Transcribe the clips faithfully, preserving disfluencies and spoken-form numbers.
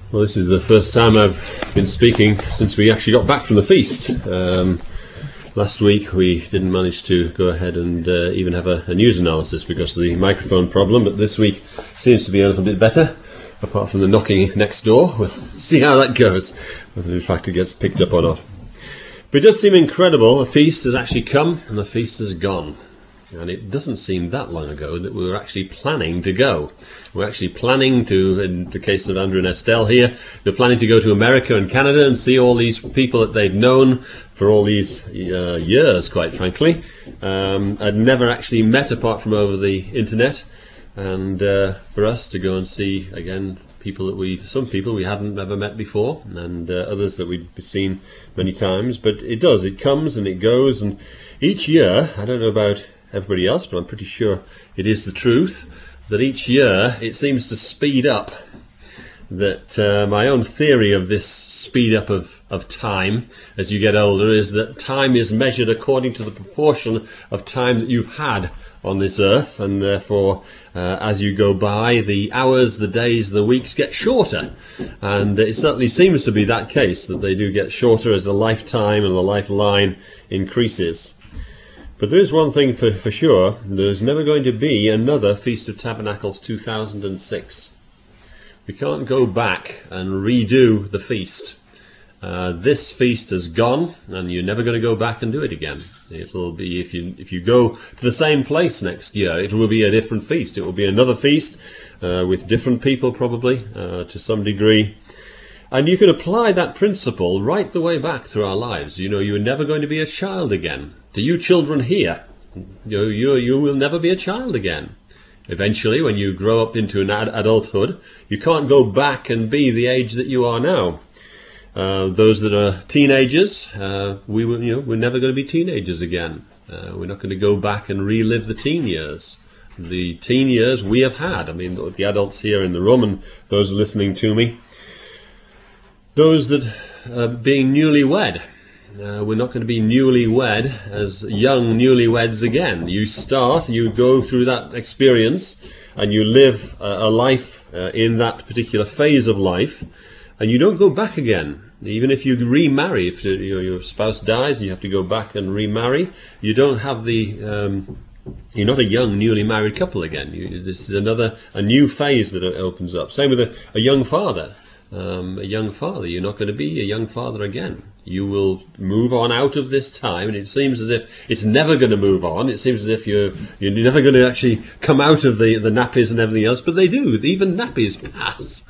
Well, this is the first time I've been speaking since we actually got back from the feast. Um, last week we didn't manage to go ahead and uh, even have a, a news analysis because of the microphone problem, but this week seems to be a little bit better, apart from the knocking next door. We'll see how that goes, whether in fact it gets picked up or not. But it does seem incredible. A feast has actually come and the feast has gone. And it doesn't seem that long ago that we were actually planning to go. We're actually planning to, in the case of Andrew and Estelle here, they're planning to go to America and Canada and see all these people that they've known for all these uh, years, quite frankly. Um, I'd never actually met apart from over the internet. And uh, for us to go and see, again, people that we, some people we hadn't ever met before, and uh, others that we'd seen many times. But it does, it comes and it goes. And each year, I don't know about everybody else, but I'm pretty sure it is the truth that each year it seems to speed up. That uh, my own theory of this speed up of, of time as you get older is that time is measured according to the proportion of time that you've had on this earth, and therefore uh, as you go by, the hours, the days, the weeks get shorter. And it certainly seems to be that case, that they do get shorter as the lifetime and the lifeline increases. But there is one thing for, for sure, there's never going to be another Feast of Tabernacles two thousand six. We can't go back and redo the feast. Uh, this feast has gone, and you're never going to go back and do it again. It'll be, if you if you go to the same place next year, it will be a different feast. It will be another feast uh, with different people probably, uh, to some degree. And you can apply that principle right the way back through our lives. You know, you're never going to be a child again. To you children here, you, you, you will never be a child again. Eventually, when you grow up into an ad adulthood, you can't go back and be the age that you are now. Uh, those that are teenagers, uh, we will, you know, we're never going to be teenagers again. Uh, we're not going to go back and relive the teen years. The teen years we have had. I mean, the adults here in the room and those listening to me, those that are being newlywed. Uh, we're not going to be newlywed as young newlyweds again. You start, you go through that experience, and you live a, a life uh, in that particular phase of life, and you don't go back again. Even if you remarry, if you, your spouse dies and you have to go back and remarry, you don't have the, um, you're not a young newly married couple again. You, this is another, a new phase that opens up. Same with a, a young father. Um, a young father, you're not going to be a young father again. You will move on out of this time, and it seems as if it's never going to move on. It seems as if you're you're never going to actually come out of the, the nappies and everything else, but they do. Even nappies pass.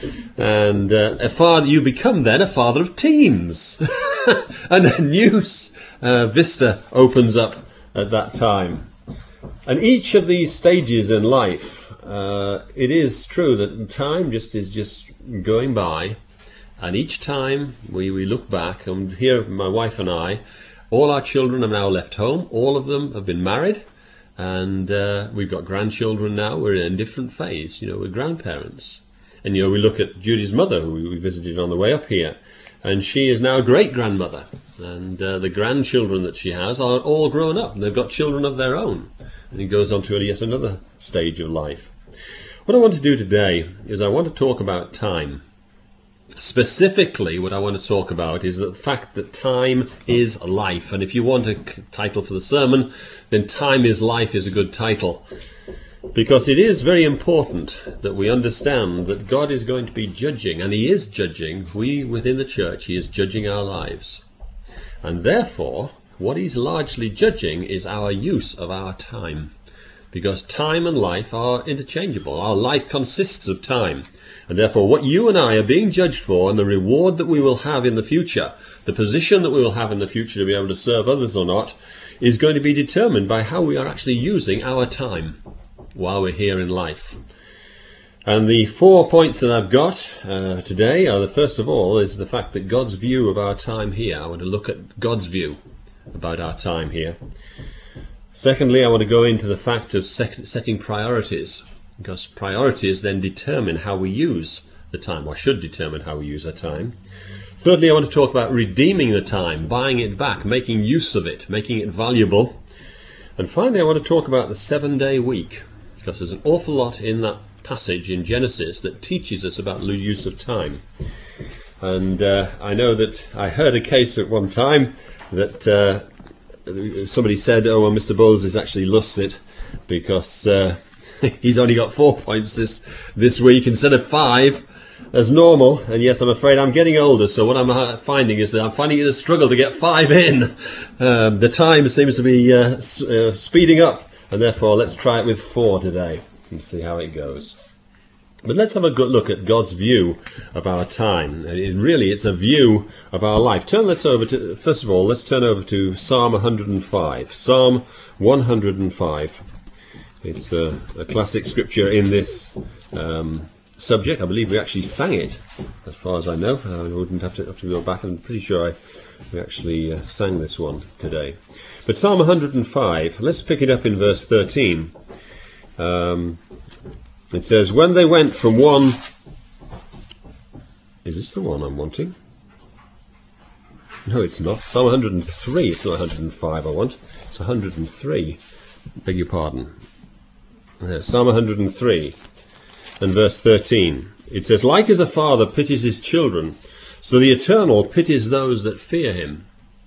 And uh, a father, you become then a father of teens. And a new uh, vista opens up at that time. And each of these stages in life, uh, it is true that time just is just going by. And each time we, we look back, and here my wife and I, all our children have now left home. All of them have been married, and uh, we've got grandchildren now. We're in a different phase. You know, we're grandparents. And, you know, we look at Judy's mother, who we visited on the way up here, and she is now a great-grandmother. And uh, the grandchildren that she has are all grown up, and they've got children of their own. And he goes on to yet another stage of life. What I want to do today is I want to talk about time. Specifically, what I want to talk about is the fact that time is life. And if you want a title for the sermon, then Time is Life is a good title. Because it is very important that we understand that God is going to be judging, and He is judging. We within the church, He is judging our lives. And therefore, what He's largely judging is our use of our time. Because time and life are interchangeable. Our life consists of time. And therefore, what you and I are being judged for, and the reward that we will have in the future, the position that we will have in the future to be able to serve others or not, is going to be determined by how we are actually using our time while we're here in life. And the four points that I've got uh, today are, the first of all, is the fact that God's view of our time here. I want to look at God's view about our time here. Secondly, I want to go into the fact of setting priorities. Because priorities then determine how we use the time, or should determine how we use our time. Thirdly, I want to talk about redeeming the time, buying it back, making use of it, making it valuable. And finally, I want to talk about the seven-day week, because there's an awful lot in that passage in Genesis that teaches us about the use of time. And uh, I know that I heard a case at one time that uh, somebody said, oh, well, Mister Bowles is actually lost it because uh, he's only got four points this, this week instead of five as normal. And yes, I'm afraid I'm getting older, so what I'm finding is that I'm finding it a struggle to get five in. Um, the time seems to be uh, s- uh, speeding up, and therefore let's try it with four today and see how it goes. But let's have a good look at God's view of our time. And it really, it's a view of our life. Turn, let's over to, first of all, let's turn over to Psalm one hundred and five. Psalm one hundred and five. It's a, a classic scripture in this um, subject. I believe we actually sang it, as far as I know. I wouldn't have to, have to go back. I'm pretty sure I, we actually uh, sang this one today. But Psalm one hundred and five, let's pick it up in verse thirteen. Um... It says, when they went from one... Is this the one I'm wanting? No, it's not. Psalm one hundred and three. It's not one hundred and five I want. It's one hundred and three. Beg your pardon. There, Psalm one hundred and three and verse thirteen. It says, like as a father pities his children, so the Eternal pities those that fear him.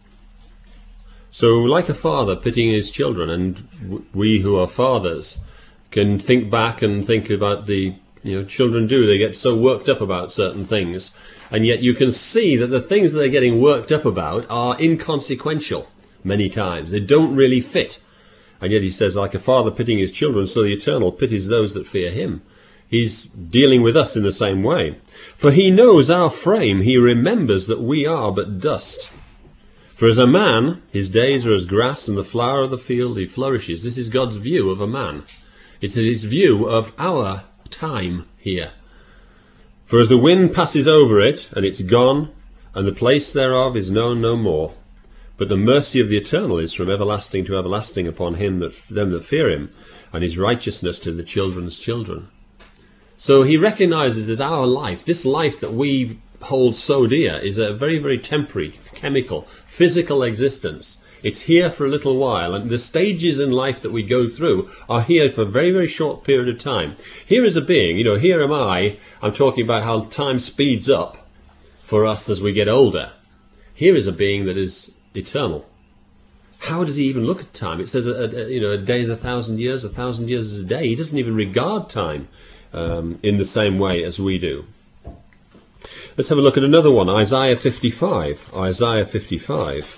So like a father pitying his children, and w- we who are fathers can think back and think about the, you know, children do. They get so worked up about certain things, and yet you can see that the things that they're getting worked up about are inconsequential many times. They don't really fit. And yet he says, like a father pitying his children, so the Eternal pities those that fear him. He's dealing with us in the same way. For he knows our frame. He remembers that we are but dust. For as a man, his days are as grass, and the flower of the field he flourishes. This is God's view of a man. It's his view of our time here. For as the wind passes over it, and it's gone, and the place thereof is known no more. But the mercy of the Eternal is from everlasting to everlasting upon him that them that fear him, and his righteousness to the children's children. So he recognizes that our life, this life that we hold so dear, is a very, very temporary, chemical, physical existence. It's here for a little while, and the stages in life that we go through are here for a very, very short period of time. Here is a being, you know, here am I, I'm talking about how time speeds up for us as we get older. Here is a being that is eternal. How does he even look at time? It says, a, a, you know, a day is a thousand years, a thousand years is a day. He doesn't even regard time um, in the same way as we do. Let's have a look at another one, Isaiah fifty-five. Isaiah fifty-five.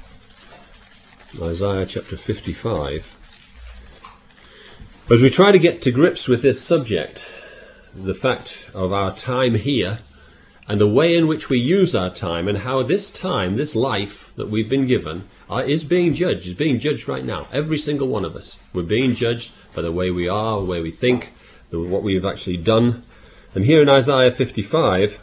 Isaiah chapter fifty-five. As we try to get to grips with this subject, the fact of our time here, and the way in which we use our time, and how this time, this life that we've been given, uh, is being judged, is being judged right now. Every single one of us. We're being judged by the way we are, the way we think, the, what we've actually done. And here in Isaiah fifty-five,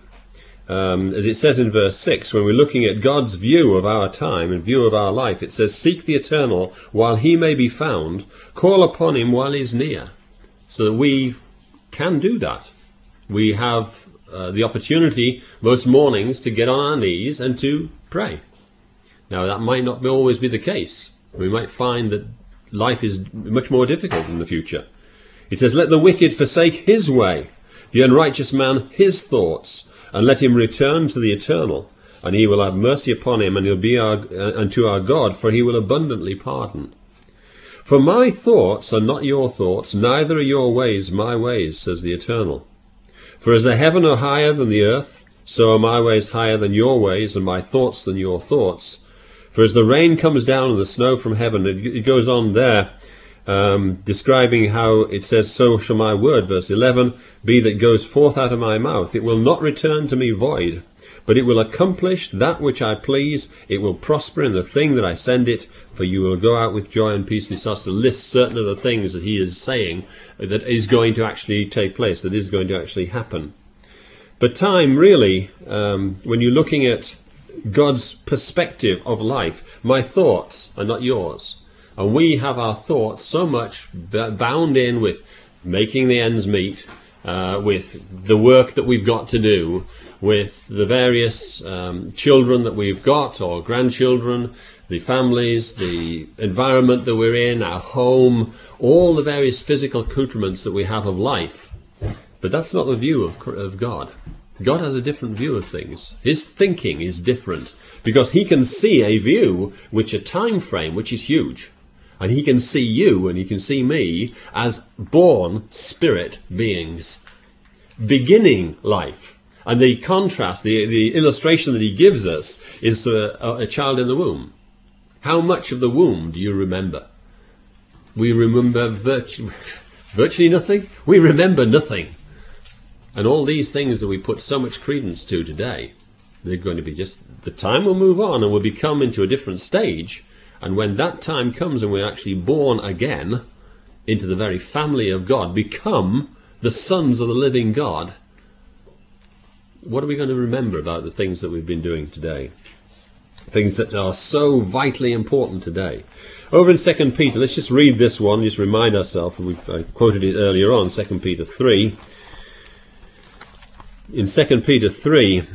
Um, as it says in verse six, when we're looking at God's view of our time and view of our life, it says, seek the Eternal while he may be found, call upon him while he's near. So that we can do that. We have uh, the opportunity most mornings to get on our knees and to pray. Now that might not always be the case. We might find that life is much more difficult in the future. It says, let the wicked forsake his way, the unrighteous man his thoughts, and let him return to the Eternal, and he will have mercy upon him, and he'll be our, uh, unto our God, for he will abundantly pardon. For my thoughts are not your thoughts, neither are your ways my ways, says the Eternal. For as the heaven are higher than the earth, so are my ways higher than your ways, and my thoughts than your thoughts. For as the rain comes down and the snow from heaven, it, it goes on there, Um, describing how it says, so shall my word, verse eleven, be that goes forth out of my mouth. It will not return to me void, but it will accomplish that which I please. It will prosper in the thing that I send it, for you will go out with joy and peace. And he starts to list certain of the things that he is saying that is going to actually take place, that is going to actually happen. But time really, um, when you're looking at God's perspective of life, my thoughts are not yours. And we have our thoughts so much bound in with making the ends meet, uh, with the work that we've got to do, with the various um, children that we've got, or grandchildren, the families, the environment that we're in, our home, all the various physical accoutrements that we have of life. But that's not the view of, of God. God has a different view of things. His thinking is different because he can see a view, which a time frame, which is huge. And he can see you and he can see me as born spirit beings, beginning life. And the contrast, the, the illustration that he gives us is a, a child in the womb. How much of the womb do you remember? We remember virtu- virtually nothing. We remember nothing. And all these things that we put so much credence to today, they're going to be just, the time will move on and we'll become into a different stage. And when that time comes and we're actually born again into the very family of God, become the sons of the living God, what are we going to remember about the things that we've been doing today? Things that are so vitally important today. Over in Second Peter, let's just read this one, just remind ourselves, we've I quoted it earlier on, Second Peter three. In Second Peter three,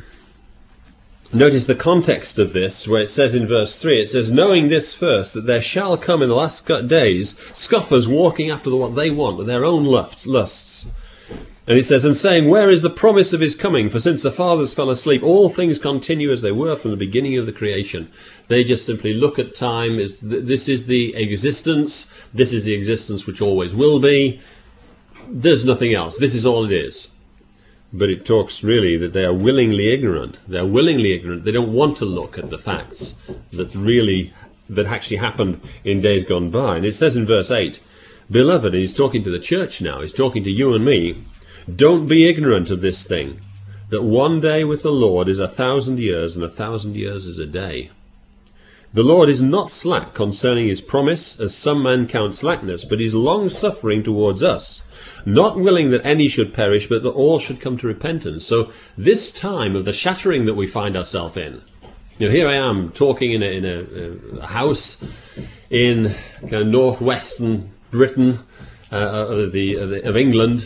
notice the context of this, where it says in verse three, it says, knowing this first, that there shall come in the last days scoffers walking after what they want, with their own lusts. And he says, and saying, where is the promise of his coming? For since the fathers fell asleep, all things continue as they were from the beginning of the creation. They just simply look at time. As this is the existence. This is the existence which always will be. There's nothing else. This is all it is. But it talks really that they are willingly ignorant. They're willingly ignorant. They don't want to look at the facts that really, that actually happened in days gone by. And it says in verse eight, beloved, and he's talking to the church now, he's talking to you and me, don't be ignorant of this thing, that one day with the Lord is a thousand years, and a thousand years is a day. The Lord is not slack concerning his promise, as some men count slackness, but is long-suffering towards us, not willing that any should perish, but that all should come to repentance. So this time of the shattering that we find ourselves in, you know, here I am talking in a, in a, a house in kind of northwestern Britain, uh, of, the, of, the, of England,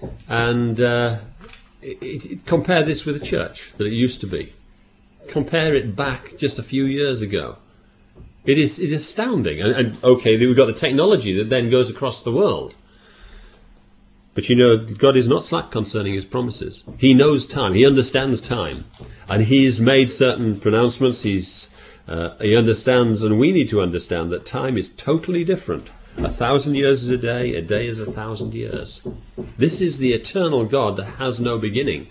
and uh, it, it, compare this with the church that it used to be. Compare it back just a few years ago. It is, it is astounding. And, and okay, we've got the technology that then goes across the world. But you know, God is not slack concerning his promises. He knows time. He understands time. And he's made certain pronouncements. He's, uh, he understands, and we need to understand, that time is totally different. A thousand years is a day, a day is a thousand years. This is the eternal God that has no beginning.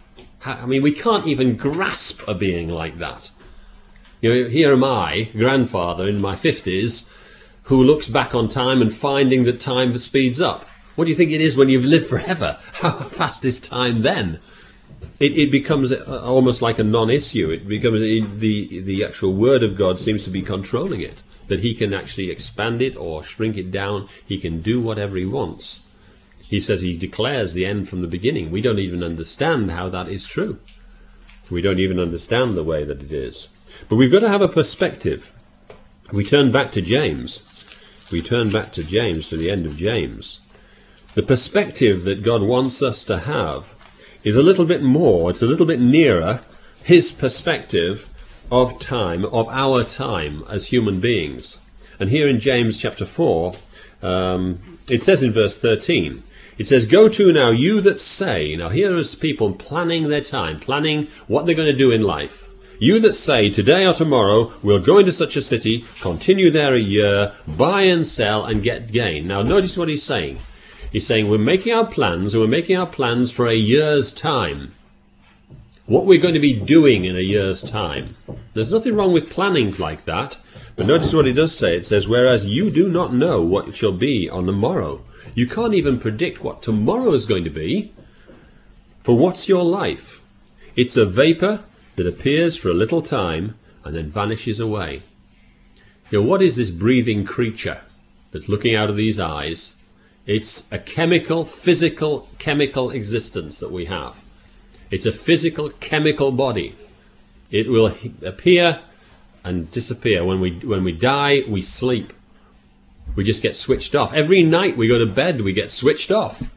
I mean, we can't even grasp a being like that. You know, here am I, grandfather in my fifties, who looks back on time and finding that time speeds up. What do you think it is when you've lived forever? How fast is time then? It, it becomes almost like a non-issue. It becomes the the actual word of God seems to be controlling it. That he can actually expand it or shrink it down. He can do whatever he wants. He says he declares the end from the beginning. We don't even understand how that is true. We don't even understand the way that it is. But we've got to have a perspective. We turn back to James. We turn back to James, to the end of James. The perspective that God wants us to have is a little bit more, it's a little bit nearer his perspective of time, of our time as human beings. And here in James chapter four, um, it says in verse thirteen, it says, go to now, you that say, now here is people planning their time, planning what they're going to do in life. You that say, today or tomorrow, we'll go into such a city, continue there a year, buy and sell and get gain. Now notice what he's saying. He's saying we're making our plans, and we're making our plans for a year's time. What we're going to be doing in a year's time. There's nothing wrong with planning like that, but notice what it does say. It says, whereas you do not know what shall be on the morrow. You can't even predict what tomorrow is going to be. For what's your life? It's a vapor that appears for a little time and then vanishes away. You know, what is this breathing creature that's looking out of these eyes? It's a chemical, physical, chemical existence that we have. It's a physical, chemical body. It will appear and disappear. When we when we die, we sleep. We just get switched off. Every night we go to bed, we get switched off.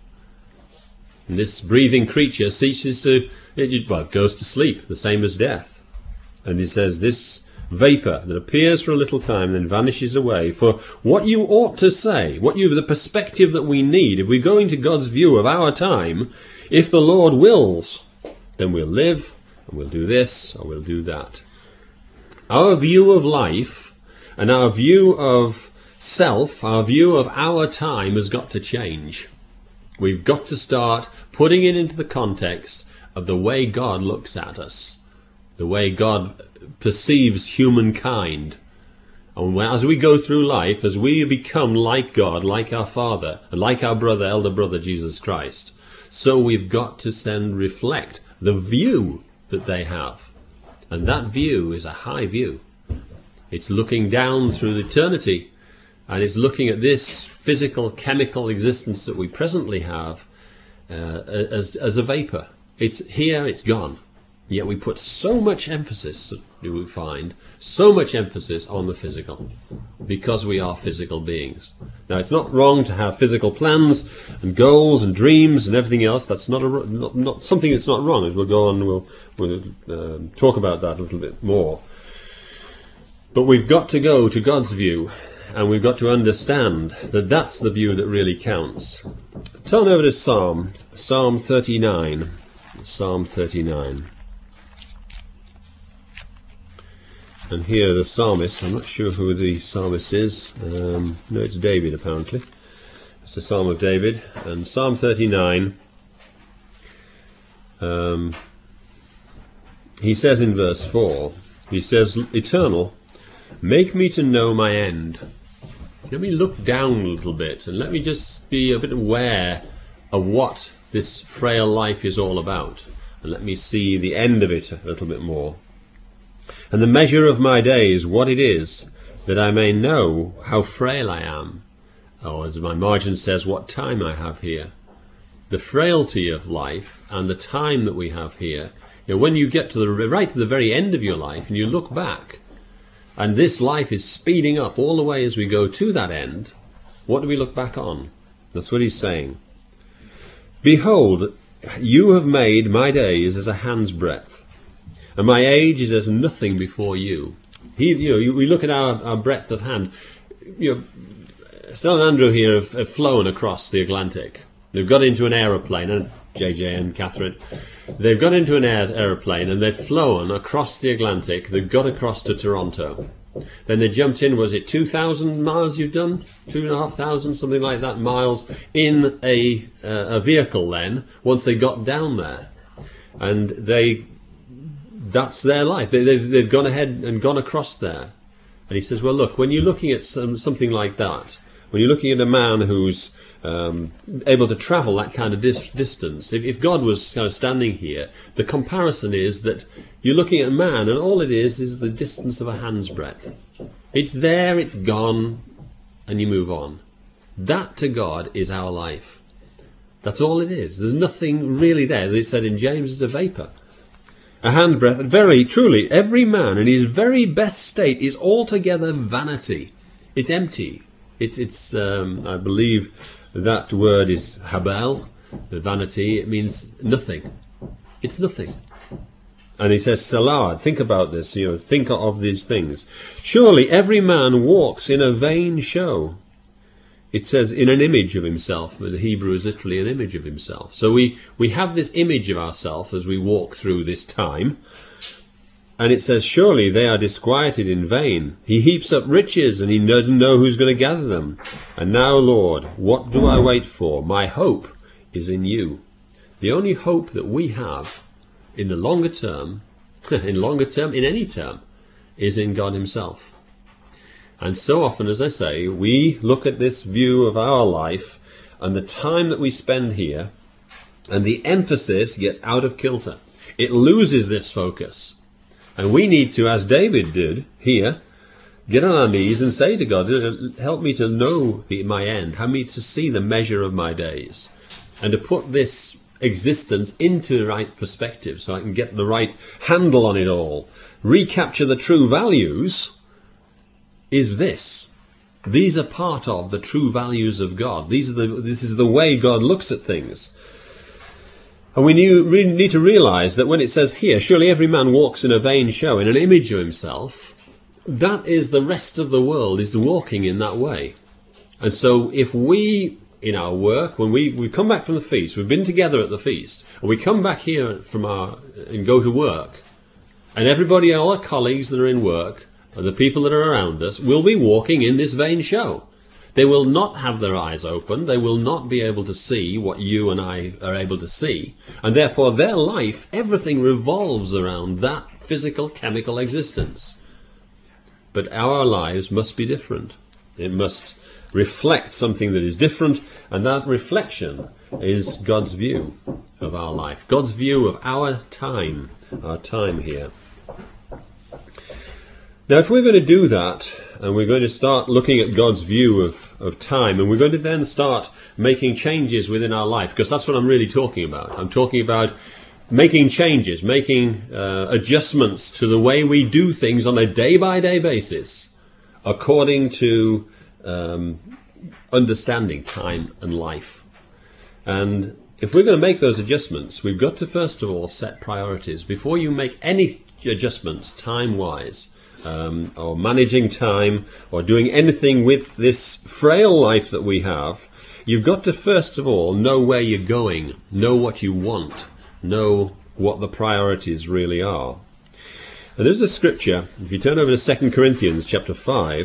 And this breathing creature ceases to, it, well, it goes to sleep, the same as death. And he says this vapor that appears for a little time and then vanishes away. For what you ought to say, what you the perspective that we need, if we're going to God's view of our time, if the Lord wills, then we'll live, and we'll do this, or we'll do that. Our view of life and our view of self, our view of our time has got to change. We've got to start putting it into the context of the way God looks at us, the way God perceives humankind. And as we go through life, as we become like God, like our Father, and like our brother, elder brother, Jesus Christ, so we've got to then reflect the view that they have. And that view is a high view. It's looking down through eternity, and it's looking at this physical, chemical existence that we presently have uh, as, as a vapor. It's here, it's gone. Yet we put so much emphasis, do we find, so much emphasis on the physical, because we are physical beings. Now, it's not wrong to have physical plans and goals and dreams and everything else. That's not a, not, not something that's not wrong. As we'll go on, we'll, we'll uh, talk about that a little bit more. But we've got to go to God's view, and we've got to understand that that's the view that really counts. Turn over to Psalm, Psalm thirty-nine. Psalm thirty-nine. And here the psalmist, I'm not sure who the psalmist is. Um, no, it's David, apparently. It's the Psalm of David. And Psalm thirty-nine, um, he says in verse four, he says, Eternal, make me to know my end. Let me look down a little bit, and let me just be a bit aware of what this frail life is all about. And let me see the end of it a little bit more. And the measure of my days, what it is, that I may know how frail I am. Or as my margin says, what time I have here. The frailty of life and the time that we have here. You know, when you get to the right to the very end of your life and you look back, and this life is speeding up all the way as we go to that end, what do we look back on? That's what he's saying. Behold, you have made my days as a hand's breadth, and my age is as nothing before you. He, you know, we look at our, our breadth of hand. You know, Stella and Andrew here have, have flown across the Atlantic. They've got into an aeroplane, and J J and Catherine, they've got into an air, aeroplane and they've flown across the Atlantic. They've got across to Toronto. Then they jumped in, was it two thousand miles you've done? Two and a half thousand, something like that, miles in a, uh, a vehicle then, once they got down there. And they... that's their life. They, they've, they've gone ahead and gone across there. And he says, well, look, when you're looking at some, something like that, when you're looking at a man who's um, able to travel that kind of dis- distance, if, if God was kind of standing here, the comparison is that you're looking at a man, and all it is is the distance of a hand's breadth. It's there, it's gone, and you move on. That to God is our life. That's all it is. There's nothing really there. As it said in James, it's a vapour. A handbreadth. Very truly, every man in his very best state is altogether vanity. It's empty. It's, it's um, I believe that word is habel, the vanity. It means nothing. It's nothing. And he says, Salad, think about this, you know, think of these things. Surely every man walks in a vain show. It says in an image of himself, but the Hebrew is literally an image of himself. So we, we have this image of ourselves as we walk through this time. And it says, surely they are disquieted in vain. He heaps up riches, and he doesn't know who's going to gather them. And now, Lord, what do I wait for? My hope is in you. The only hope that we have in the longer term, in longer term, in any term, is in God himself. And so often, as I say, we look at this view of our life and the time that we spend here, and the emphasis gets out of kilter. It loses this focus. And we need to, as David did here, get on our knees and say to God, help me to know the, my end, help me to see the measure of my days, and to put this existence into the right perspective so I can get the right handle on it all. Recapture the true values is this. These are part of the true values of God. These are the, this is the way God looks at things. And we need to realize that when it says here, surely every man walks in a vain show, in an image of himself, that is the rest of the world is walking in that way. And so if we, in our work, when we, we come back from the feast, we've been together at the feast, and we come back here from our and go to work, and everybody, all our colleagues that are in work, and the people that are around us, will be walking in this vain show. They will not have their eyes open. They will not be able to see what you and I are able to see. And therefore their life, everything revolves around that physical, chemical existence. But our lives must be different. It must reflect something that is different, and that reflection is God's view of our life. God's view of our time, our time here. Now, if we're going to do that, and we're going to start looking at God's view of, of time, and we're going to then start making changes within our life, because that's what I'm really talking about. I'm talking about making changes, making uh, adjustments to the way we do things on a day-by-day basis, according to um, understanding time and life. And if we're going to make those adjustments, we've got to first of all set priorities. Before you make any adjustments time-wise, Um, or managing time, or doing anything with this frail life that we have, you've got to first of all know where you're going, know what you want, know what the priorities really are. And there's a scripture, if you turn over to Second Corinthians chapter five,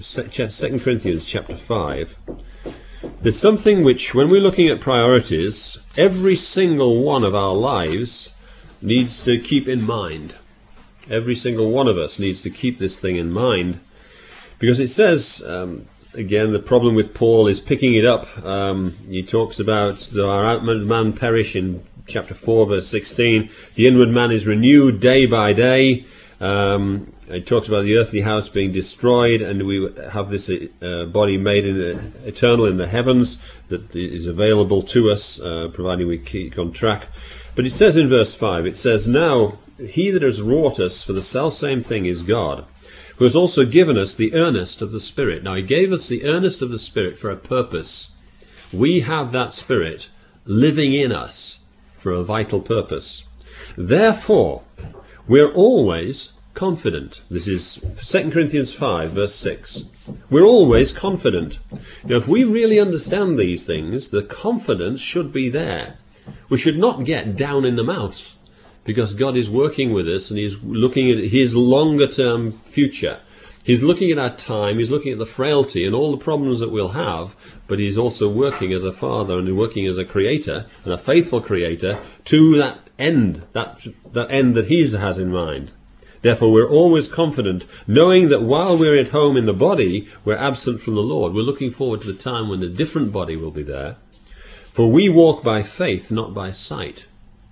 Second Corinthians chapter five, there's something which, when we're looking at priorities, every single one of our lives needs to keep in mind. Every single one of us needs to keep this thing in mind, because it says, um, again, the problem with Paul is picking it up. Um, he talks about, though our outward man perish in chapter four, verse sixteen, the inward man is renewed day by day. Um, he talks about the earthly house being destroyed, and we have this uh, body made in the, eternal in the heavens that is available to us, uh, providing we keep on track. But it says in verse five, it says, now he that has wrought us for the selfsame thing is God, who has also given us the earnest of the Spirit. Now he gave us the earnest of the Spirit for a purpose. We have that Spirit living in us for a vital purpose. Therefore, we're always confident. This is Second Corinthians five, verse six. We're always confident. Now, if we really understand these things, the confidence should be there. We should not get down in the mouth, because God is working with us, and he's looking at his longer term future. He's looking at our time, he's looking at the frailty and all the problems that we'll have, but he's also working as a father and working as a creator, and a faithful creator, to that end, that, that end that he has in mind. Therefore we're always confident, knowing that while we're at home in the body, we're absent from the Lord. We're looking forward to the time when the different body will be there. For we walk by faith, not by sight.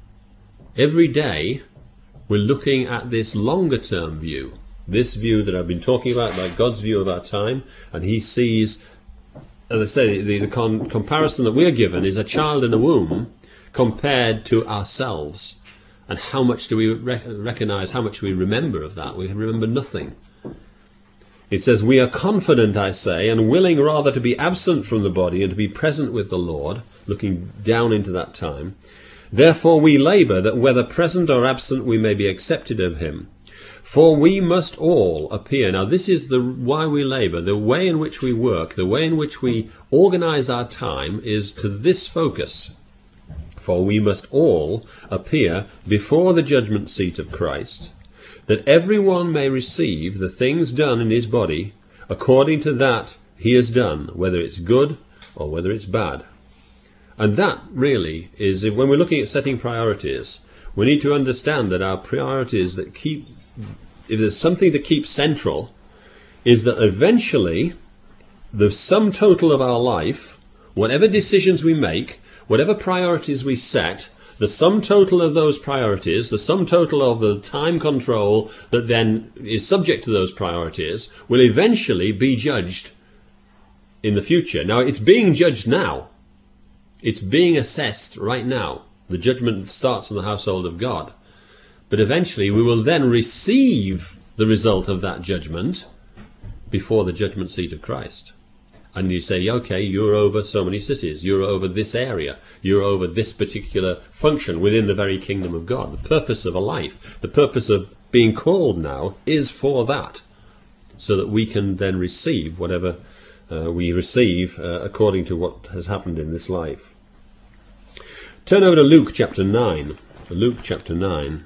Every day we're looking at this longer term view, this view that I've been talking about, like God's view of our time, and he sees, as I say, the, the con comparison that we're given is a child in a womb compared to ourselves. And how much do we rec recognize, how much we remember of that? We remember nothing. It says, we are confident, I say, and willing rather to be absent from the body and to be present with the Lord, looking down into that time. Therefore we labour, that whether present or absent we may be accepted of him. For we must all appear. Now this is the why we labour. The way in which we work, the way in which we organise our time is to this focus. For we must all appear before the judgment seat of Christ, that everyone may receive the things done in his body according to that he has done, whether it's good or whether it's bad. And that really is, when we're looking at setting priorities, we need to understand that our priorities that keep, if there's something to keep central, is that eventually the sum total of our life, whatever decisions we make, whatever priorities we set, the sum total of those priorities, the sum total of the time control that then is subject to those priorities, will eventually be judged in the future. Now, it's being judged now. It's being assessed right now. The judgment starts in the household of God. But eventually we will then receive the result of that judgment before the judgment seat of Christ. And you say, okay, you're over so many cities, you're over this area, you're over this particular function within the very kingdom of God. The purpose of a life, the purpose of being called now is for that. so that we can then receive whatever uh, we receive uh, according to what has happened in this life. Turn over to Luke chapter nine. Luke chapter nine.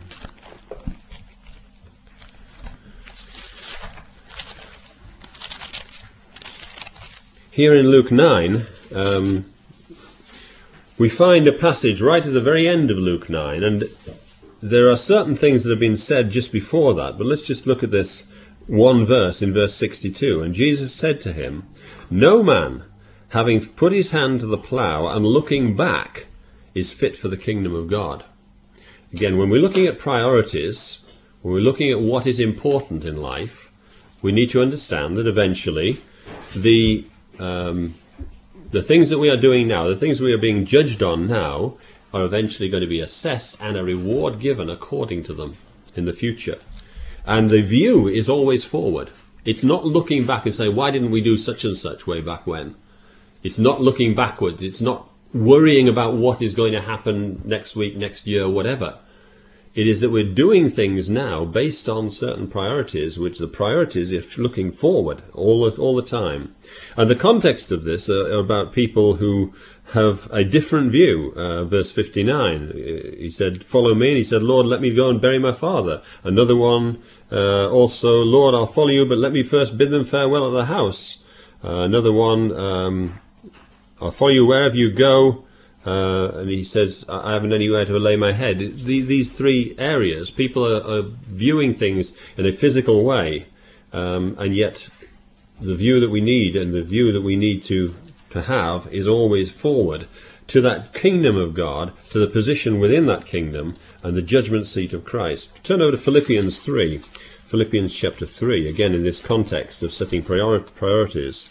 Here in Luke nine, um, we find a passage right at the very end of Luke nine, and there are certain things that have been said just before that, but let's just look at this one verse in verse sixty-two. And Jesus said to him, "No man, having put his hand to the plough and looking back, is fit for the kingdom of God." Again, when we're looking at priorities, when we're looking at what is important in life, we need to understand that eventually the um, the things that we are doing now, the things we are being judged on now, are eventually going to be assessed and a reward given according to them in the future. And the view is always forward. It's not looking back and saying, why didn't we do such and such way back when? It's not looking backwards. It's not worrying about what is going to happen next week, next year, whatever. It is that we're doing things now based on certain priorities, which the priorities are looking forward all the, all the time. And the context of this are, are about people who have a different view. Uh, verse fifty-nine, he said, "Follow me," and he said, "Lord, let me go and bury my father." Another one uh, also, "Lord, I'll follow you, but let me first bid them farewell at the house." Uh, another one, um, "I'll follow you wherever you go." Uh, and he says, "I haven't anywhere to lay my head." The, these three areas, people are, are viewing things in a physical way, um, and yet the view that we need and the view that we need to, to have is always forward to that kingdom of God, to the position within that kingdom and the judgment seat of Christ. Turn over to Philippians three, Philippians chapter three, again in this context of setting prior priorities.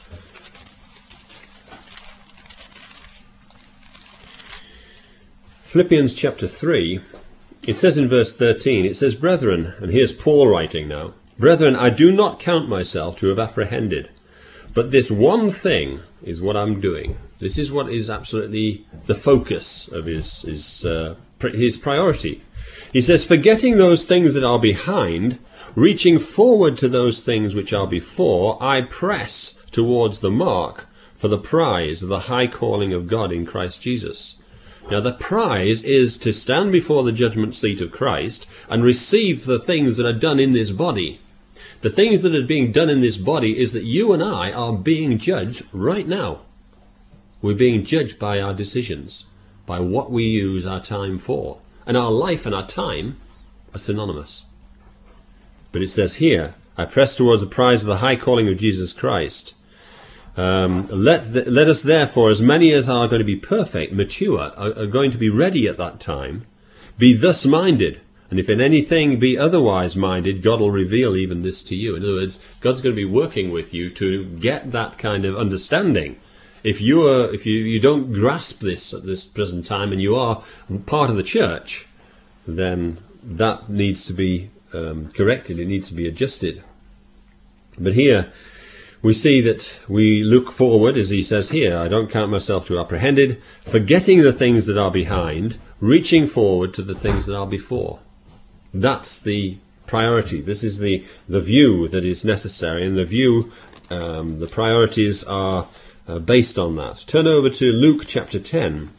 Philippians chapter three, it says in verse thirteen, it says, "Brethren," and here's Paul writing now, "Brethren, I do not count myself to have apprehended, but this one thing is what I'm doing." This is what is absolutely the focus of his, his, uh, his priority. He says, "Forgetting those things that are behind, reaching forward to those things which are before, I press towards the mark for the prize of the high calling of God in Christ Jesus." Now the prize is to stand before the judgment seat of Christ and receive the things that are done in this body. The things that are being done in this body is that you and I are being judged right now. We're being judged by our decisions, by what we use our time for. And our life and our time are synonymous. But it says here, "I press towards the prize of the high calling of Jesus Christ." Um, let, the, let us therefore, as many as are going to be perfect, mature, are, are going to be ready at that time, be thus minded. And if in anything be otherwise minded, God will reveal even this to you. In other words, God's going to be working with you to get that kind of understanding. If you are, if you, you don't grasp this at this present time, and you are part of the church, then that needs to be um, corrected. It needs to be adjusted. But here we see that we look forward, as he says here, "I don't count myself to have apprehended, forgetting the things that are behind, reaching forward to the things that are before." That's the priority. This is the, the view that is necessary, and the view, um, the priorities are uh, based on that. Turn over to Luke chapter ten.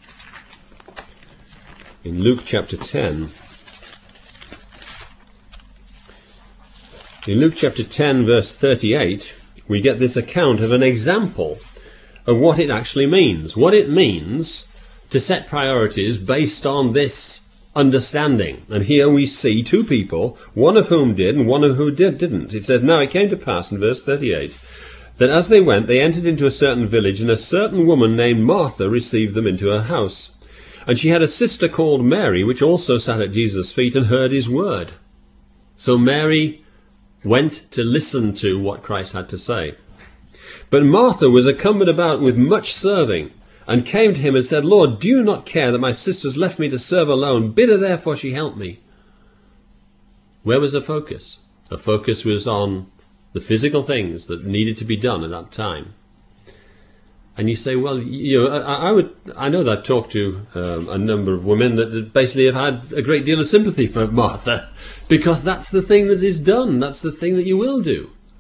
In Luke chapter ten, in Luke chapter ten, verse thirty-eight, we get this account of an example of what it actually means. What it means to set priorities based on this understanding. And here we see two people, one of whom did and one of whom did, didn't. It says, "Now it came to pass," in verse thirty-eight, "that as they went, they entered into a certain village, and a certain woman named Martha received them into her house. And she had a sister called Mary, which also sat at Jesus' feet and heard his word." So Mary went to listen to what Christ had to say. "But Martha was encumbered about with much serving, and came to him and said, Lord, do you not care that my sister has left me to serve alone? Bid her therefore she help me." Where was her focus? Her focus was on the physical things that needed to be done at that time. And you say, well, you know, I, I would, I know that I've talked to um, a number of women that basically have had a great deal of sympathy for Martha, because that's the thing that is done. That's the thing that you will do.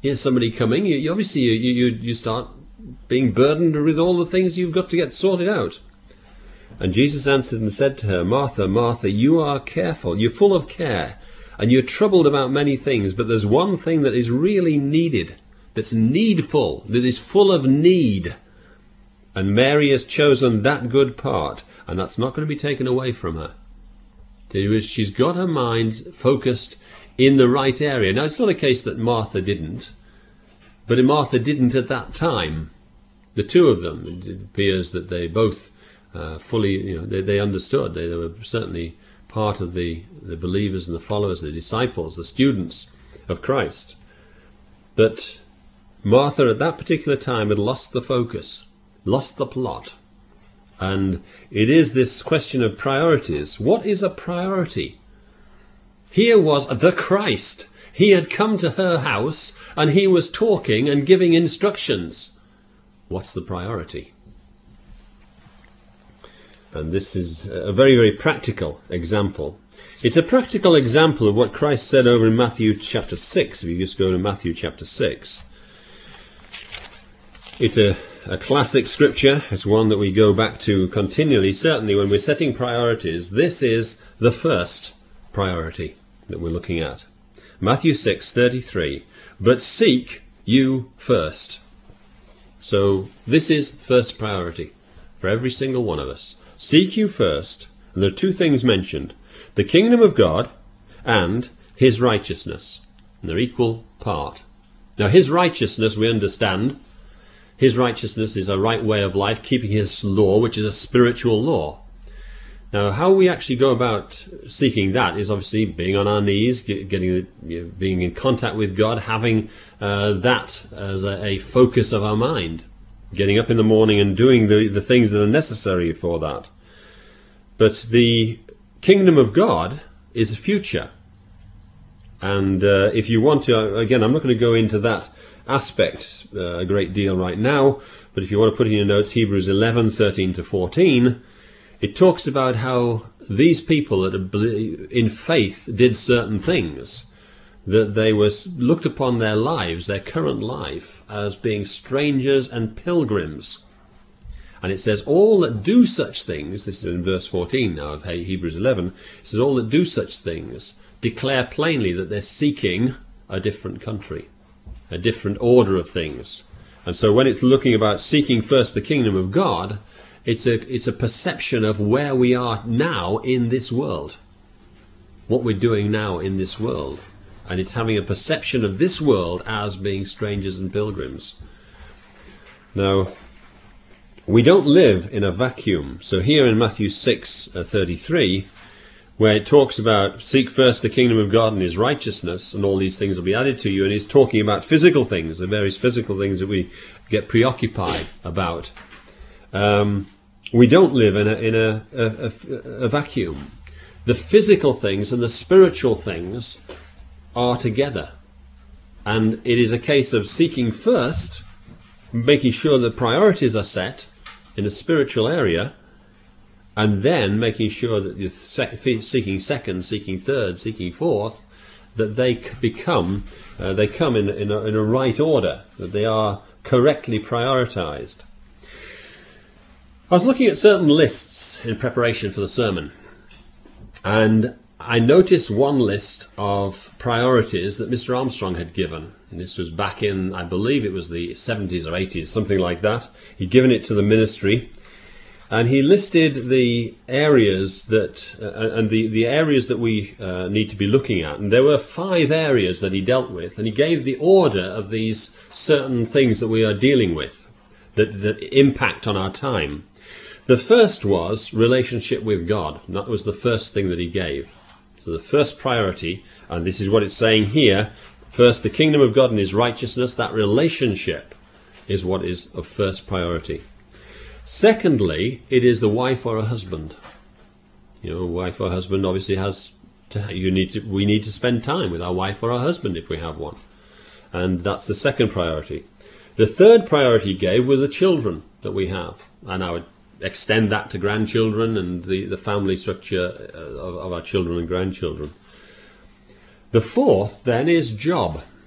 here's somebody coming. You, you obviously you, you you start being burdened with all the things you've got to get sorted out. And Jesus answered and said to her, Martha, Martha, you are careful, you're full of care, and you're troubled about many things, but there's one thing that is really needed, that's needful, that is full of need. And Mary has chosen that good part, and that's not going to be taken away from her. She's got her mind focused in the right area. Now, it's not a case that Martha didn't, but Martha didn't at that time. The two of them, it appears that they both uh, fully, you know, they, they understood. They, they were certainly part of the, the believers and the followers, the disciples, the students of Christ. But Martha at that particular time had lost the focus, lost the plot. And it is this question of priorities. What is a priority? Here was the Christ. He had come to her house and he was talking and giving instructions. What's the priority? And this is a very, very practical example. It's a practical example of what Christ said over in Matthew chapter six. If you just go to Matthew chapter six. It's a, a classic scripture. It's one that we go back to continually. Certainly when we're setting priorities, this is the first priority that we're looking at. Matthew six thirty-three. But seek you first. So this is first priority for every single one of us. Seek you first, and there are two things mentioned, the kingdom of God and his righteousness. And they're equal part. Now his righteousness, we understand, his righteousness is a right way of life, keeping his law, which is a spiritual law. Now how we actually go about seeking that is obviously being on our knees, getting, you know, being in contact with God, having uh, that as a, a focus of our mind. Getting up in the morning and doing the, the things that are necessary for that. But the kingdom of God is future. And uh, if you want to, again, I'm not going to go into that aspect uh, a great deal right now, but if you want to put in your notes, Hebrews eleven, thirteen to fourteen, it talks about how these people that in faith did certain things, that they were looked upon their lives, their current life, as being strangers and pilgrims. And it says, all that do such things, this is in verse fourteen now of Hebrews eleven, it says, all that do such things declare plainly that they're seeking a different country, a different order of things. And so when it's looking about seeking first the kingdom of God, it's a, it's a perception of where we are now in this world, what we're doing now in this world. And it's having a perception of this world as being strangers and pilgrims. Now, we don't live in a vacuum. So here in Matthew six thirty-three, where it talks about seek first the kingdom of God and his righteousness, and all these things will be added to you, and he's talking about physical things, the various physical things that we get preoccupied about. Um, we don't live in a, in a, a, a, a vacuum. The physical things and the spiritual things are together, and it is a case of seeking first, making sure that priorities are set in a spiritual area, and then making sure that you're seeking second, seeking third, seeking fourth, that they become uh, they come in, in, a, in a right order, that they are correctly prioritized. I was looking at certain lists in preparation for the sermon, and I noticed one list of priorities that Mister Armstrong had given. And this was back in, I believe it was the seventies or eighties, something like that. He'd given it to the ministry. And he listed the areas that, uh, and the, the areas that we uh, need to be looking at. And there were five areas that he dealt with. And he gave the order of these certain things that we are dealing with, that, that impact on our time. The first was relationship with God. And that was the first thing that he gave. So the first priority, and this is what it's saying here, first the kingdom of God and his righteousness, that relationship is what is of first priority. Secondly, it is the wife or a husband. You know, a wife or husband obviously has to, you need to, we need to spend time with our wife or our husband if we have one. And that's the second priority. The third priority he gave were the children that we have. And I would extend that to grandchildren and the, the family structure of, of our children and grandchildren. The fourth then is job.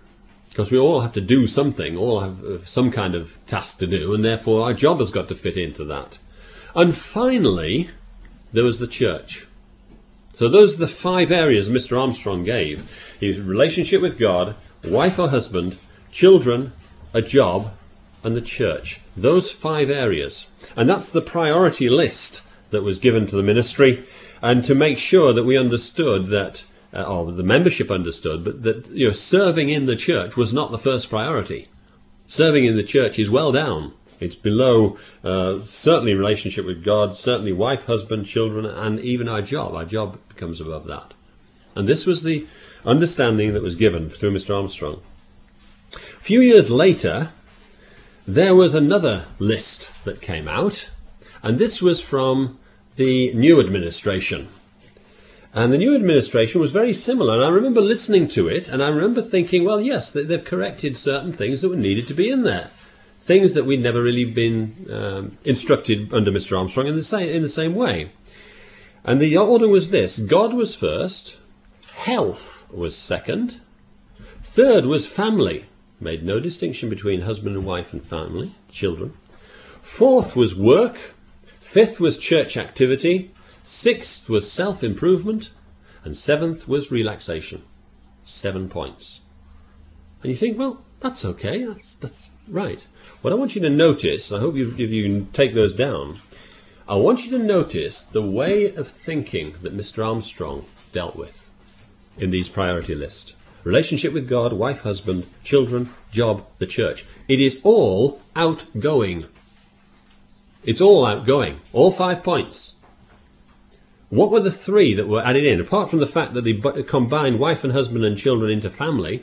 Because we all have to do something, all have uh, some kind of task to do, and therefore our job has got to fit into that. And finally, there was the church. So those are the five areas Mister Armstrong gave. His relationship with God, wife or husband, children, a job, and the church. Those five areas. And that's the priority list that was given to the ministry, and to make sure that we understood that, uh, or the membership understood, but that, you know, serving in the church was not the first priority. Serving in the church is well down. It's below, uh, certainly relationship with God, certainly wife, husband, children, and even our job. Our job becomes above that. And this was the understanding that was given through Mister Armstrong. A few years later, there was another list that came out, and this was from the new administration. And the new administration was very similar, and I remember listening to it, and I remember thinking, well, yes, they've corrected certain things that were needed to be in there. Things that we'd never really been um, instructed under Mister Armstrong in the same in the same way. And the order was this: God was first, health was second, third was family, made no distinction between husband and wife and family, children. Fourth was work, fifth was church activity, sixth was self-improvement, and seventh was relaxation. Seven points. And you think, well, that's okay, that's that's right. What I want you to notice, I hope you, if you can take those down, I want you to notice the way of thinking that Mister Armstrong dealt with in these priority lists. Relationship with God, wife, husband, children, job, the church. It is all outgoing. It's all outgoing. All five points. What were the three that were added in? Apart from the fact that they combined wife and husband and children into family,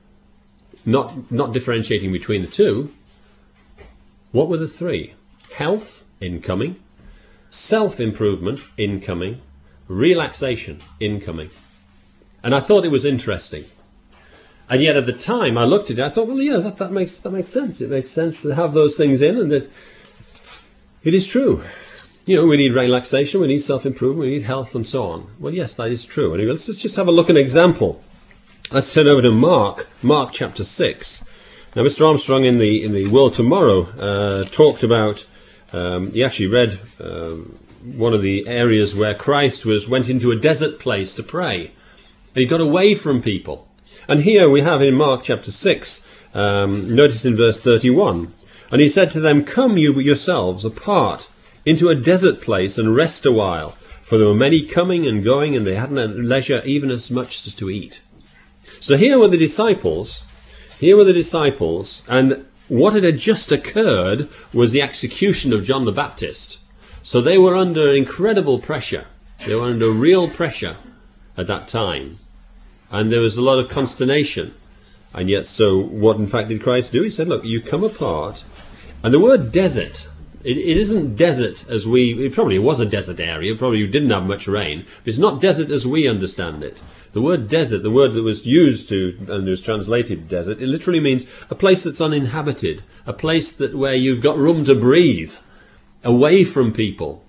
not, not differentiating between the two, what were the three? Health, incoming. Self-improvement, incoming. Relaxation, incoming. And I thought it was interesting. And yet at the time I looked at it, I thought, well, yeah, that, that makes that makes sense. It makes sense to have those things in, and that it is true. You know, we need relaxation, we need self-improvement, we need health, and so on. Well, yes, that is true. Anyway, let's, let's just have a look at an example. Let's turn over to Mark, Mark chapter six. Now, Mister Armstrong in the in the World Tomorrow uh, talked about. Um, he actually read um, one of the areas where Christ was went into a desert place to pray, and he got away from people. And here we have in Mark chapter six, um, notice in verse thirty-one, and he said to them, "Come you yourselves apart into a desert place and rest a while, for there were many coming and going, and they hadn't leisure even as much as to eat." So here were the disciples, here were the disciples, and what had just occurred was the execution of John the Baptist. So they were under incredible pressure. They were under real pressure at that time. And there was a lot of consternation. And yet, so what in fact did Christ do? He said, look, you come apart. And the word desert, it, it isn't desert as we, it probably was a desert area, probably didn't have much rain, but it's not desert as we understand it. The word desert, the word that was used to, and was translated desert, it literally means a place that's uninhabited, a place that where you've got room to breathe, away from people.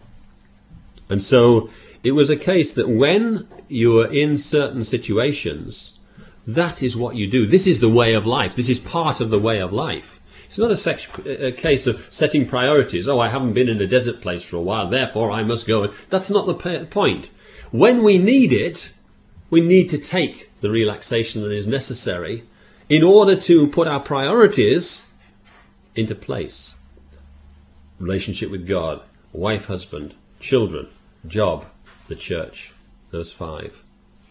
And so it was a case that when you are in certain situations, that is what you do. This is the way of life. This is part of the way of life. It's not a, sex, a case of setting priorities. Oh, I haven't been in a desert place for a while, therefore I must go. That's not the point. When we need it, we need to take the relaxation that is necessary in order to put our priorities into place. Relationship with God, wife, husband, children, job, the church, those five.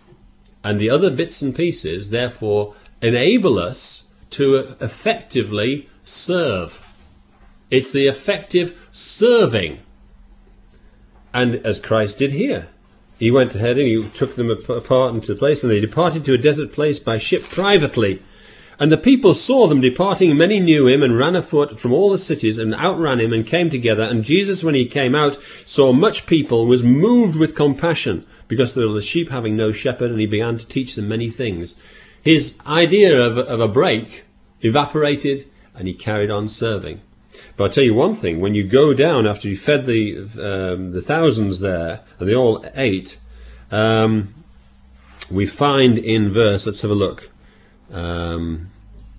And the other bits and pieces, therefore, enable us to effectively serve. It's the effective serving. And as Christ did here, he went ahead and he took them apart into a place, and they departed to a desert place by ship privately. And the people saw them departing, and many knew him, and ran afoot from all the cities, and outran him, and came together. And Jesus, when he came out, saw much people, was moved with compassion, because there were the sheep having no shepherd, and he began to teach them many things. His idea of, of a break evaporated, and he carried on serving. But I'll tell you one thing, when you go down after you fed the um, the thousands there, and they all ate, um, we find in verse, let's have a look, um,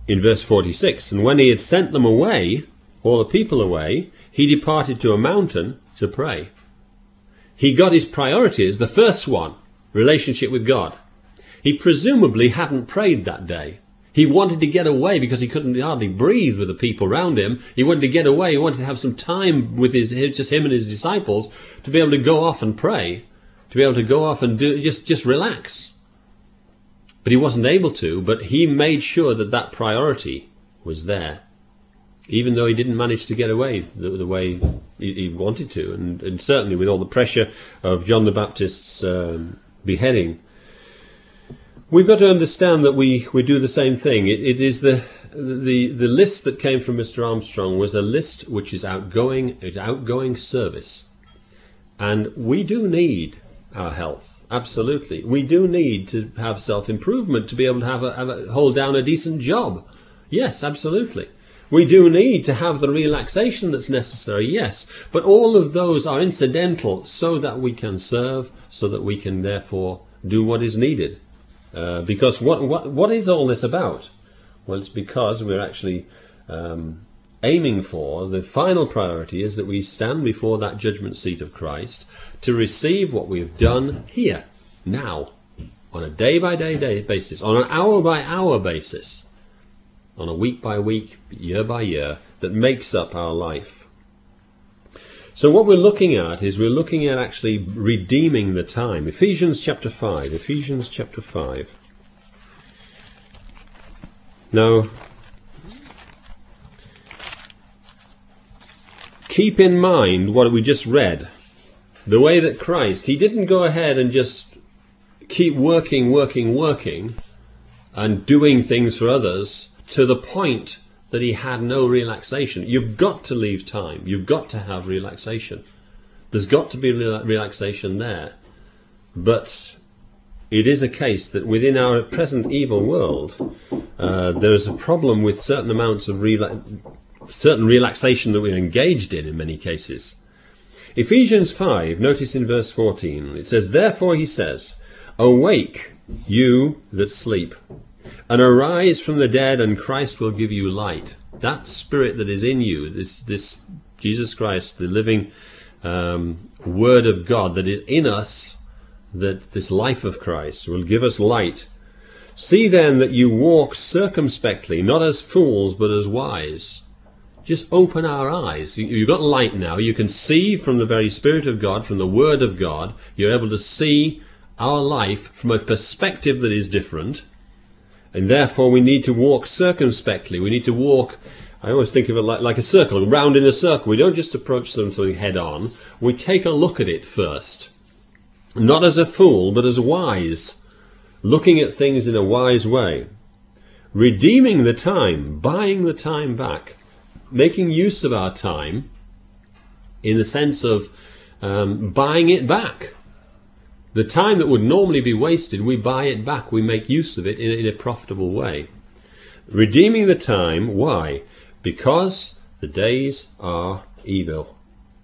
in verse forty-six, and when he had sent them away, all the people away, he departed to a mountain to pray. He got his priorities, the first one, relationship with God. He presumably hadn't prayed that day. He wanted to get away because he couldn't hardly breathe with the people around him. He wanted to get away. He wanted to have some time with his, just him and his disciples, to be able to go off and pray, to be able to go off and do just, just relax. But he wasn't able to, but he made sure that that priority was there, even though he didn't manage to get away the, the way he, he wanted to. And, and certainly with all the pressure of John the Baptist's um, beheading, we've got to understand that we, we do the same thing. It, it is the, the the list that came from Mister Armstrong was a list which is outgoing, it's outgoing service. And we do need our health, absolutely. We do need to have self-improvement to be able to have a, have a hold down a decent job. Yes, absolutely. We do need to have the relaxation that's necessary, yes. But all of those are incidental so that we can serve, so that we can therefore do what is needed. Uh, because what, what what is all this about? Well, it's because we're actually um, aiming for, the final priority is that we stand before that judgment seat of Christ to receive what we have done here, now, on a day-by-day day basis, on an hour-by-hour basis, on a week-by-week, year-by-year, that makes up our life. So what we're looking at is we're looking at actually redeeming the time. Ephesians chapter five. Ephesians chapter five. Now, keep in mind what we just read. The way that Christ, he didn't go ahead and just keep working, working, working, and doing things for others to the point that he had no relaxation. You've got to leave time. You've got to have relaxation. There's got to be relaxation there. But it is a case that within our present evil world, uh, there is a problem with certain amounts of rela certain relaxation that we're engaged in in many cases. Ephesians five, notice in verse fourteen, it says, "Therefore he says, awake, you that sleep, and arise from the dead, and Christ will give you light." That spirit that is in you, this, this Jesus Christ, the living um, Word of God that is in us, that this life of Christ will give us light. "See then that you walk circumspectly, not as fools, but as wise." Just open our eyes. You've got light now. You can see from the very Spirit of God, from the Word of God. You're able to see our life from a perspective that is different. And therefore we need to walk circumspectly. We need to walk, I always think of it like, like a circle, round in a circle. We don't just approach something head on. We take a look at it first. Not as a fool, but as wise. Looking at things in a wise way. Redeeming the time, buying the time back. Making use of our time in the sense of um, buying it back. The time that would normally be wasted, we buy it back. We make use of it in, in a profitable way. Redeeming the time. Why? Because the days are evil.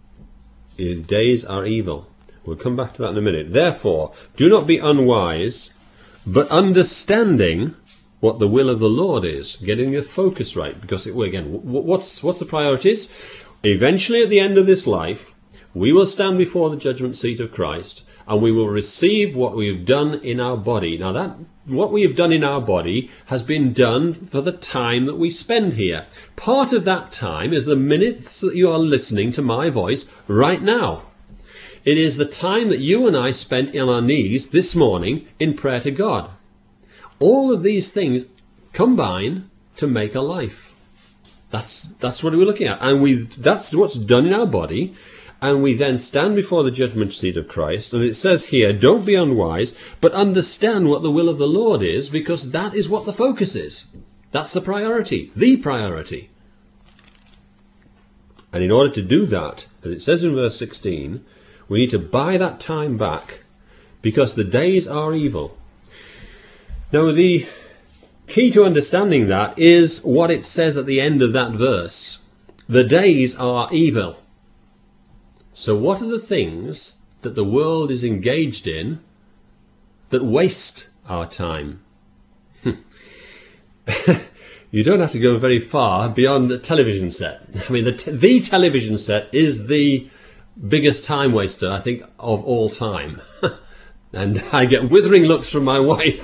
The days are evil. We'll come back to that in a minute. "Therefore, do not be unwise, but understanding what the will of the Lord is." Getting the focus right. Because, it, well, again, what's, what's the priorities? Eventually, at the end of this life, we will stand before the judgment seat of Christ, and we will receive what we have done in our body. Now, that what we have done in our body has been done for the time that we spend here. Part of that time is the minutes that you are listening to my voice right now. It is the time that you and I spent on our knees this morning in prayer to God. All of these things combine to make a life. That's that's what we're looking at, and we that's what's done in our body. And we then stand before the judgment seat of Christ. And it says here, don't be unwise, but understand what the will of the Lord is, because that is what the focus is. That's the priority, the priority. And in order to do that, as it says in verse sixteen, we need to buy that time back, because the days are evil. Now, the key to understanding that is what it says at the end of that verse. The days are evil. So what are the things that the world is engaged in that waste our time? you don't have to go very far beyond a television set. I mean, the, t the television set is the biggest time waster, I think, of all time. And I get withering looks from my wife.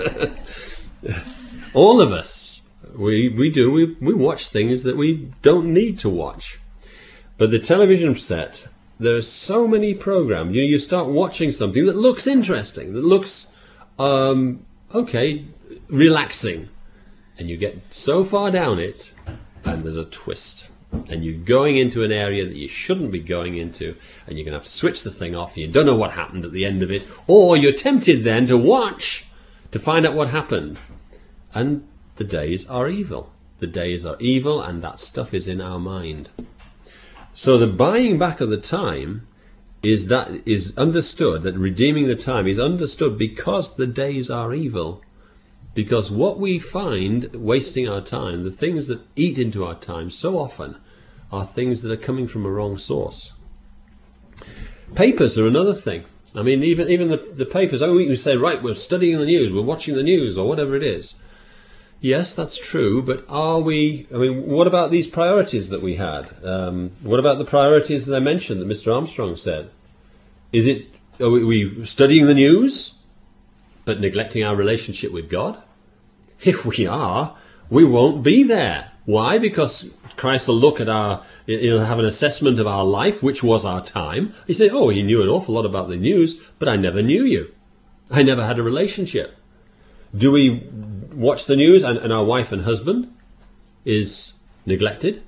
All of us, we, we do, we, we watch things that we don't need to watch. But the television set, there are so many programs. You, you start watching something that looks interesting, that looks, um, okay, relaxing. And you get so far down it, and there's a twist. And you're going into an area that you shouldn't be going into, and you're going to have to switch the thing off. You don't know what happened at the end of it. Or you're tempted then to watch to find out what happened. And the days are evil. The days are evil, and that stuff is in our mind. So the buying back of the time is that is understood, that redeeming the time is understood because the days are evil. Because what we find wasting our time, the things that eat into our time so often, are things that are coming from a wrong source. Papers are another thing. I mean, even even the, the papers, I mean, we can say, right, we're studying the news, we're watching the news, or whatever it is. Yes, that's true, but are we, I mean, what about these priorities that we had? Um, what about the priorities that I mentioned that Mister Armstrong said? Is it, are we studying the news, but neglecting our relationship with God? If we are, we won't be there. Why? Because Christ will look at our, he'll have an assessment of our life, which was our time. He say, oh, he knew an awful lot about the news, but I never knew you. I never had a relationship. Do we watch the news and, and our wife and husband is neglected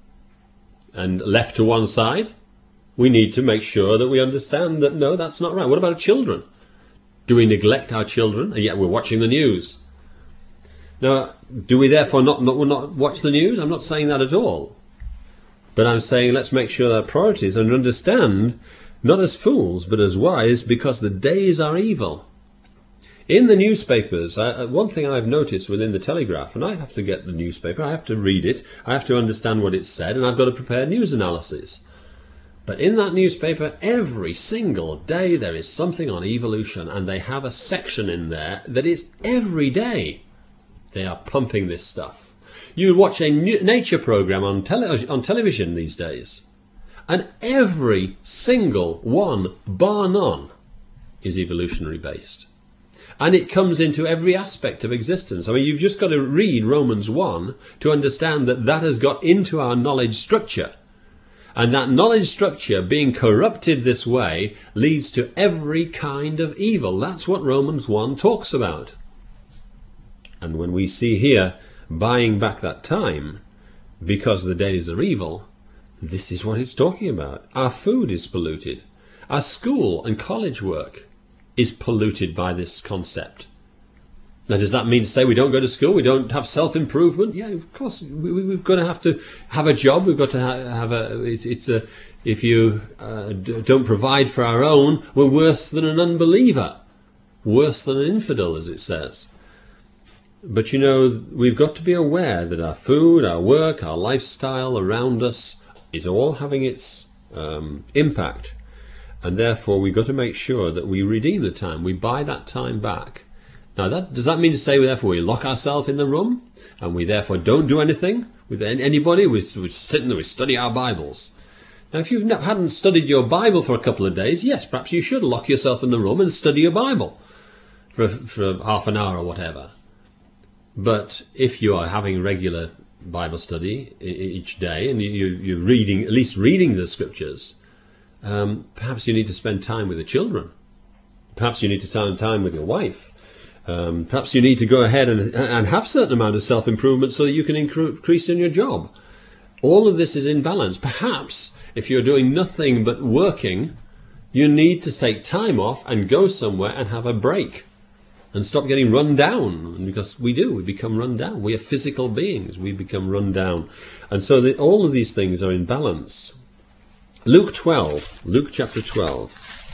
and left to one side? We need to make sure that we understand that, no, that's not right. What about our children? Do we neglect our children, and yet we're watching the news? Now, do we therefore not, not, not watch the news? I'm not saying that at all. But I'm saying let's make sure our priorities and understand, not as fools, but as wise, because the days are evil. In the newspapers, I, one thing I've noticed within the Telegraph, and I have to get the newspaper, I have to read it, I have to understand what it said, and I've got to prepare news analysis. But in that newspaper, every single day there is something on evolution, and they have a section in there that is every day. They are pumping this stuff. You watch a nature program on, tele on television these days, and every single one, bar none, is evolutionary based. And it comes into every aspect of existence. I mean, you've just got to read Romans one to understand that that has got into our knowledge structure. And that knowledge structure being corrupted this way leads to every kind of evil. That's what Romans one talks about. And when we see here buying back that time because the days are evil, this is what it's talking about. Our food is polluted. Our school and college work is polluted by this concept. Now, does that mean to say we don't go to school, we don't have self-improvement? Yeah, of course, we, we, we've got to have to have a job. We've got to ha have a. It's, it's a. If you uh, d don't provide for our own, we're worse than an unbeliever, worse than an infidel, as it says. But you know, we've got to be aware that our food, our work, our lifestyle around us is all having its um, impact. And therefore, we've got to make sure that we redeem the time. We buy that time back. Now, that, does that mean to say, therefore, we lock ourselves in the room and we therefore don't do anything with anybody? We, we sit and we study our Bibles. Now, if you hadn't studied your Bible for a couple of days, yes, perhaps you should lock yourself in the room and study your Bible for, for half an hour or whatever. But if you are having regular Bible study each day and you, you're reading, at least reading the Scriptures, Um, perhaps you need to spend time with the children. Perhaps you need to spend time with your wife. Um, perhaps you need to go ahead and, and have a certain amount of self-improvement so that you can increase in your job. All of this is in balance. Perhaps if you're doing nothing but working, you need to take time off and go somewhere and have a break and stop getting run down, because we do. We become run down. We are physical beings. We become run down. And so the, all of these things are in balance. Luke twelve, Luke chapter twelve.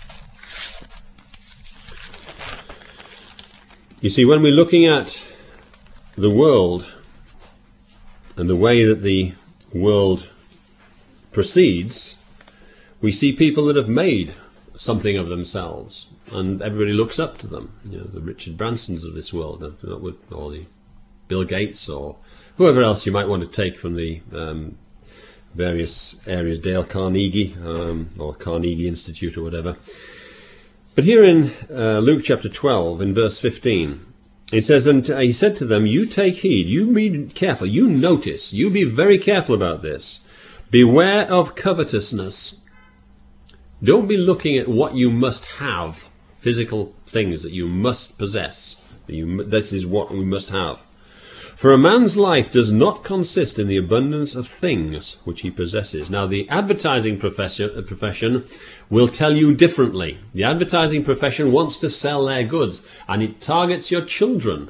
You see, when we're looking at the world and the way that the world proceeds, we see people that have made something of themselves, and everybody looks up to them. You know, the Richard Bransons of this world, not with all the Bill Gates or whoever else you might want to take from the um, various areas, Dale Carnegie um, or Carnegie Institute or whatever. But here in uh, Luke chapter twelve, in verse fifteen, it says, and he said to them, you take heed, you be careful, you notice, you be very careful about this. Beware of covetousness. Don't be looking at what you must have, physical things that you must possess. That you, this is what we must have. For a man's life does not consist in the abundance of things which he possesses. Now, the advertising profession, profession will tell you differently. The advertising profession wants to sell their goods, and it targets your children.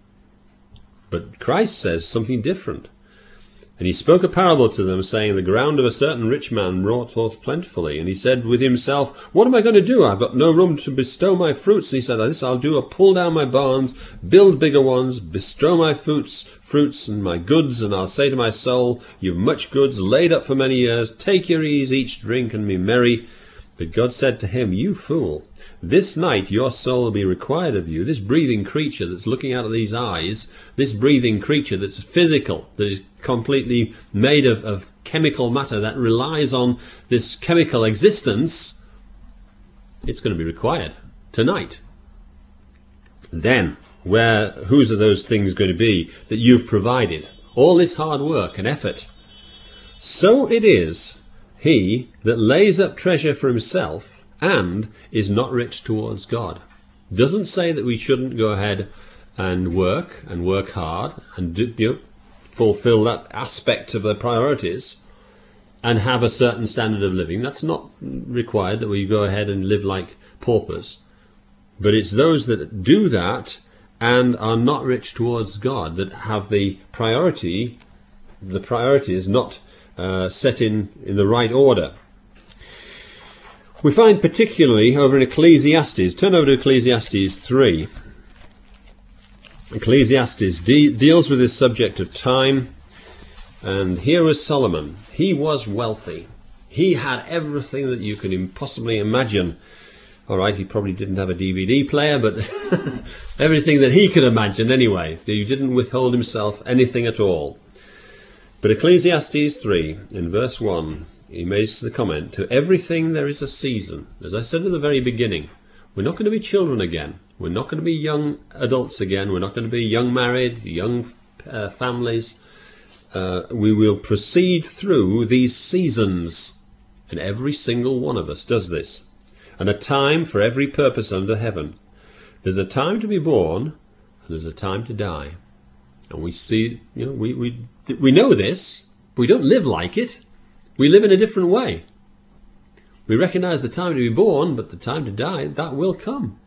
But Christ says something different. And he spoke a parable to them, saying, the ground of a certain rich man brought forth plentifully. And he said with himself, what am I going to do? I've got no room to bestow my fruits. And he said, this I'll do, I'll pull down my barns, build bigger ones, bestow my fruits, fruits and my goods, and I'll say to my soul, you've much goods laid up for many years. Take your ease, eat, drink, and be merry. But God said to him, you fool, this night your soul will be required of you. This breathing creature that's looking out of these eyes, this breathing creature that's physical, that is completely made of, of chemical matter, that relies on this chemical existence, it's going to be required tonight. Then, where, whose are those things going to be that you've provided? All this hard work and effort. So it is he that lays up treasure for himself and is not rich towards God. Doesn't say that we shouldn't go ahead and work and work hard and do, you know, fulfill that aspect of the priorities and have a certain standard of living. That's not required that we go ahead and live like paupers. But it's those that do that and are not rich towards God that have the priority, the priority is not uh, set in, in the right order. We find particularly over in Ecclesiastes, turn over to Ecclesiastes three. Ecclesiastes de- deals with this subject of time, and here was Solomon. He was wealthy. He had everything that you can possibly imagine. All right, he probably didn't have a D V D player, but everything that he could imagine anyway. He didn't withhold himself anything at all. But Ecclesiastes three, in verse one, he makes the comment, to everything there is a season. As I said at the very beginning, we're not going to be children again. We're not going to be young adults again. We're not going to be young married, young uh, families. Uh, we will proceed through these seasons. And every single one of us does this. And a time for every purpose under heaven. There's a time to be born, and there's a time to die. And we see, you know, we, we, we know this, but we don't live like it. We live in a different way. We recognize the time to be born, but the time to die, that will come.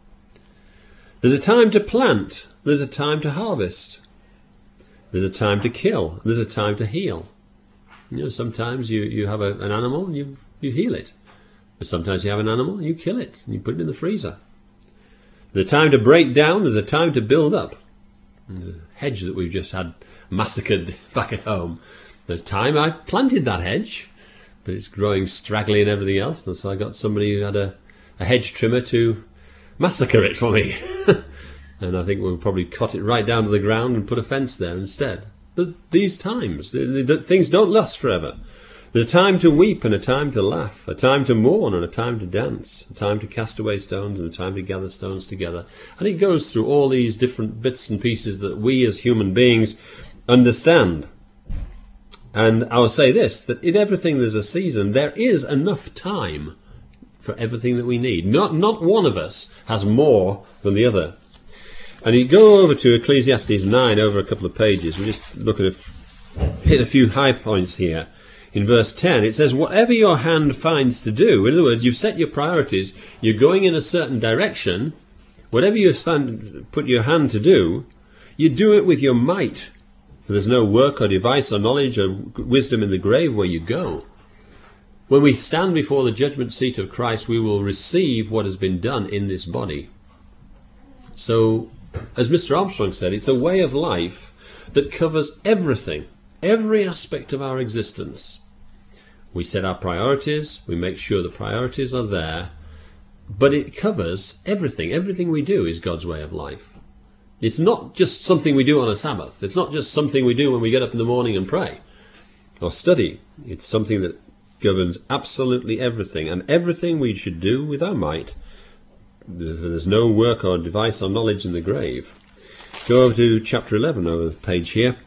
There's a time to plant. There's a time to harvest. There's a time to kill. There's a time to heal. You know, sometimes you, you have a, an animal and you, you heal it. But sometimes you have an animal and you kill it and you put it in the freezer. There's a time to break down. There's a time to build up. The hedge that we've just had massacred back at home. There's time I planted that hedge, but it's growing straggly and everything else. And so I got somebody who had a, a hedge trimmer to massacre it for me. And I think we'll probably cut it right down to the ground and put a fence there instead. But these times, the, the, things don't last forever. There's a time to weep and a time to laugh, a time to mourn and a time to dance, a time to cast away stones and a time to gather stones together. And it goes through all these different bits and pieces that we as human beings understand. And I'll say this, that in everything there's a season. There is enough time for everything that we need. Not, not one of us has more than the other. And you go over to Ecclesiastes nine over a couple of pages. We just look at a f- hit a few high points here. In verse ten, it says, whatever your hand finds to do, in other words, you've set your priorities, you're going in a certain direction, whatever you stand, put your hand to do, you do it with your might. For there's no work or device or knowledge or wisdom in the grave where you go. When we stand before the judgment seat of Christ, we will receive what has been done in this body. So, as Mister Armstrong said, it's a way of life that covers everything, every aspect of our existence. We set our priorities, we make sure the priorities are there, but it covers everything. Everything we do is God's way of life. It's not just something we do on a Sabbath. It's not just something we do when we get up in the morning and pray or study. It's something that governs absolutely everything, and everything we should do with our might. There's no work or device or knowledge in the grave. Go over to chapter eleven, over the page here.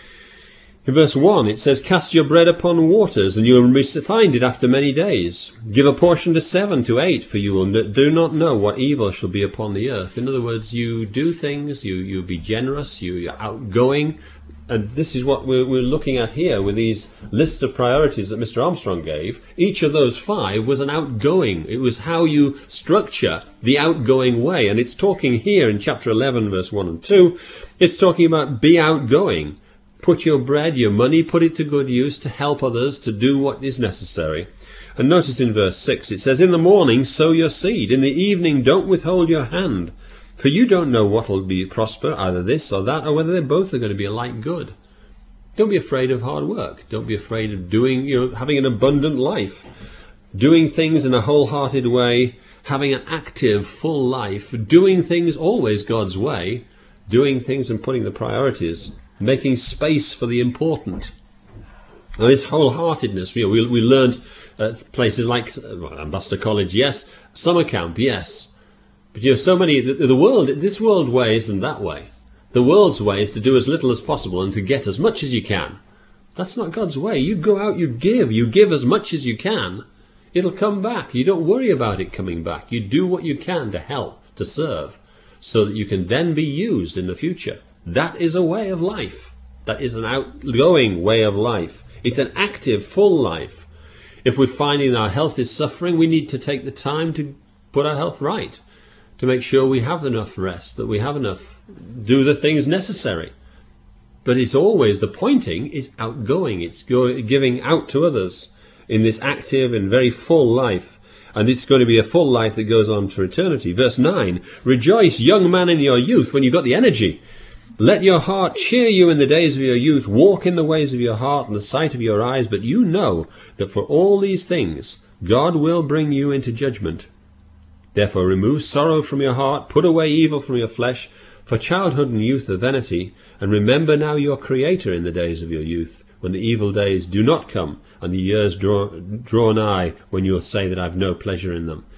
In verse one it says, "Cast your bread upon waters, and you will find it after many days. Give a portion to seven, to eight, for you will do not know what evil shall be upon the earth." In other words, you do things, you, you be generous, you, you're outgoing. And this is what we're, we're looking at here with these lists of priorities that Mister Armstrong gave. Each of those five was an outgoing. It was how you structure the outgoing way. And it's talking here in chapter eleven, verse one and two, it's talking about be outgoing. Put your bread, your money, put it to good use to help others, to do what is necessary. And notice in verse six, it says, "In the morning sow your seed, in the evening don't withhold your hand. For you don't know what will be prosper, either this or that, or whether they both are going to be alike good." Don't be afraid of hard work. Don't be afraid of doing, you know, having an abundant life. Doing things in a wholehearted way, having an active, full life, doing things always God's way, doing things and putting the priorities, making space for the important. Now, this wholeheartedness, you know, we, we learned at places like well, Ambassador College, yes, summer camp, yes. But you know, so many, the, the world, this world way isn't that way. The world's way is to do as little as possible and to get as much as you can. That's not God's way. You go out, you give, you give as much as you can. It'll come back. You don't worry about it coming back. You do what you can to help, to serve, so that you can then be used in the future. That is a way of life. That is an outgoing way of life. It's an active, full life. If we're finding our health is suffering, we need to take the time to put our health right, to make sure we have enough rest, that we have enough, do the things necessary. But it's always, the pointing is outgoing. It's go, giving out to others in this active and very full life. And it's going to be a full life that goes on to eternity. Verse nine, "Rejoice, young man, in your youth," when you've got the energy. "Let your heart cheer you in the days of your youth. Walk in the ways of your heart and the sight of your eyes. But you know that for all these things God will bring you into judgment. Therefore remove sorrow from your heart, put away evil from your flesh, for childhood and youth are vanity. And remember now your Creator in the days of your youth, when the evil days do not come, and the years draw, draw nigh, when you will say that I have no pleasure in them."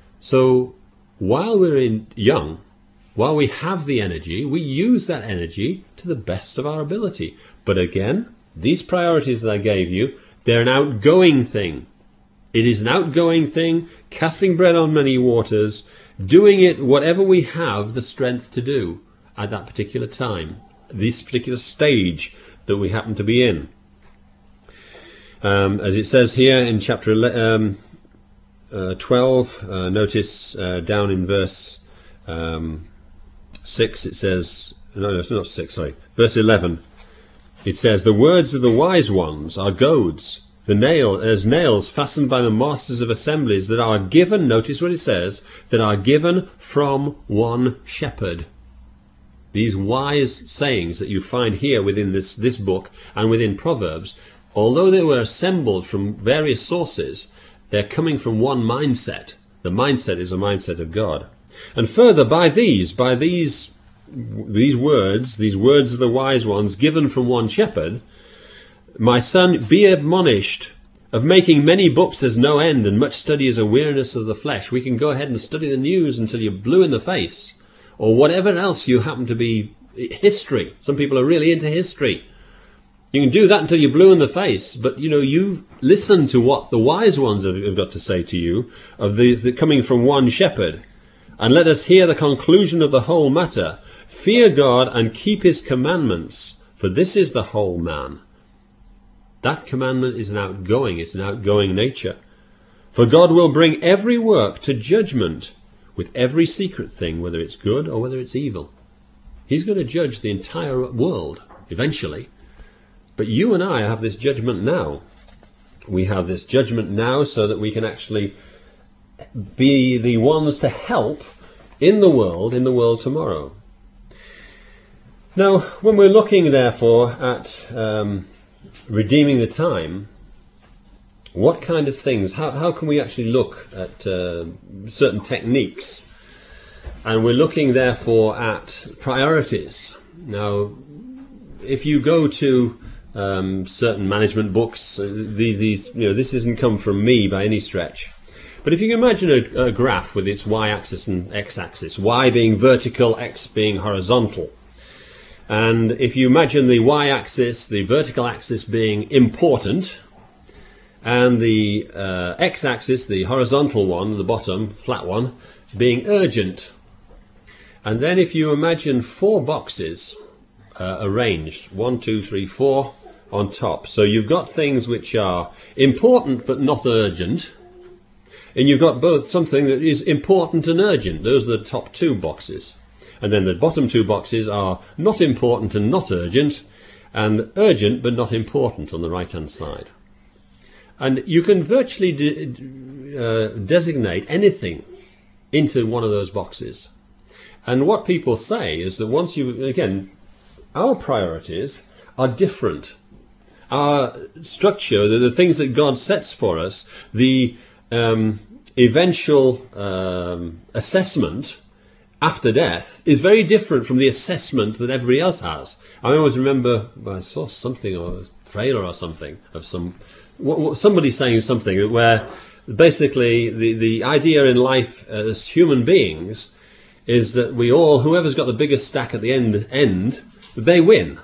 So while we're in young, while we have the energy, we use that energy to the best of our ability. But again, these priorities that I gave you, they're an outgoing thing. It is an outgoing thing, casting bread on many waters, doing it whatever we have the strength to do at that particular time, this particular stage that we happen to be in. Um, as it says here in chapter um, uh, twelve, uh, notice uh, down in verse um, six, it says, no, no, it's not six, sorry, verse eleven, it says, "The words of the wise ones are goads, the nail as nails fastened by the masters of assemblies, that are given," notice what it says, "that are given from one shepherd." These wise sayings that you find here within this, this book and within Proverbs, although they were assembled from various sources, they're coming from one mindset. The mindset is a mindset of God. And further, by these, by these, these words, these words of the wise ones given from one shepherd, "My son, be admonished. Of making many books there's no end, and much study is a weariness of the flesh." We can go ahead and study the news until you're blue in the face, or whatever else you happen to be, history. Some people are really into history. You can do that until you're blue in the face, but you know, you listen to what the wise ones have, have got to say to you, of the, the coming from one shepherd. "And let us hear the conclusion of the whole matter. Fear God and keep his commandments, for this is the whole man." That commandment is an outgoing, it's an outgoing nature. "For God will bring every work to judgment with every secret thing, whether it's good or whether it's evil." He's going to judge the entire world eventually. But you and I have this judgment now. We have this judgment now so that we can actually be the ones to help in the world, in the world tomorrow. Now, when we're looking, therefore, at um, redeeming the time, what kind of things, how, how can we actually look at uh, certain techniques And we're looking therefore at priorities. Now, if you go to um, certain management books, uh, these, these, you know, this doesn't come from me by any stretch. But if you can imagine a, a graph with its y-axis and x-axis, y being vertical, x being horizontal. And if you imagine the y-axis, the vertical axis being important, and the uh, x-axis, the horizontal one, the bottom, flat one, being urgent. And then if you imagine four boxes uh, arranged, one, two, three, four, on top. So you've got things which are important but not urgent. And you've got both something that is important and urgent. Those are the top two boxes. And then the bottom two boxes are not important and not urgent, and urgent but not important on the right-hand side. And you can virtually de uh, designate anything into one of those boxes. And what people say is that once you, again, our priorities are different. Our structure, the, the things that God sets for us, the um, eventual um, assessment after death is very different from the assessment that everybody else has. I always remember, I saw something, or a trailer or something, of some somebody saying something where basically the, the idea in life as human beings is that we all, whoever's got the biggest stack at the end, end they win.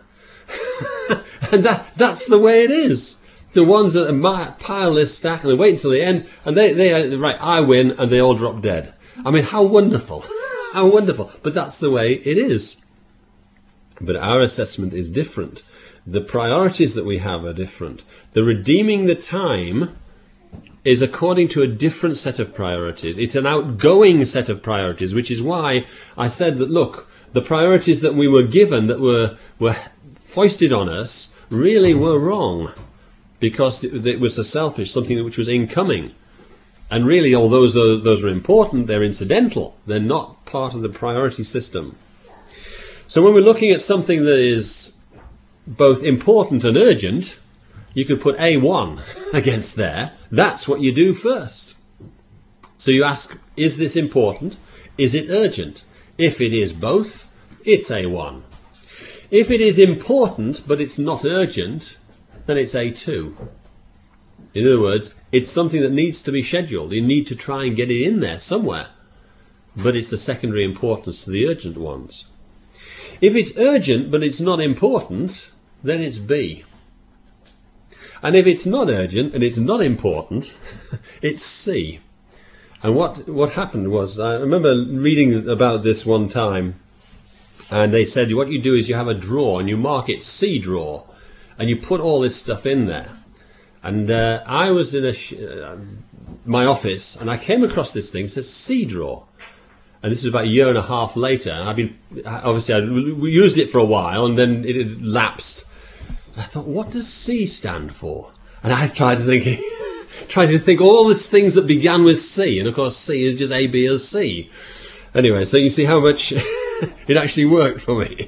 And that that's the way it is. The ones that pile this stack and they wait until the end, and they, they are, right, I win, and they all drop dead. I mean, how wonderful. How wonderful. But that's the way it is. But our assessment is different. The priorities that we have are different. The redeeming the time is according to a different set of priorities. It's an outgoing set of priorities, which is why I said that, look, the priorities that we were given, that were, were foisted on us, really were wrong. Because it, it was a selfish, something which was incoming. And really, all those are, those are important, they're incidental. They're not part of the priority system. So when we're looking at something that is both important and urgent, you could put A one against there. That's what you do first. So you ask, is this important? Is it urgent? If it is both, it's A one. If it is important but it's not urgent, then it's A two. In other words, it's something that needs to be scheduled. You need to try and get it in there somewhere. But it's the secondary importance to the urgent ones. If it's urgent but it's not important, then it's B. And if it's not urgent and it's not important, it's C. And what, what happened was, I remember reading about this one time, and they said what you do is you have a drawer and you mark it C drawer, and you put all this stuff in there. And uh, I was in a sh uh, my office, and I came across this thing that says C drawer. And this was about a year and a half later. And I've been, obviously, I used it for a while, and then it had lapsed. And I thought, what does C stand for? And I tried to think, tried to think all these things that began with C, and of course C is just A, B, or C. Anyway, so you see how much it actually worked for me.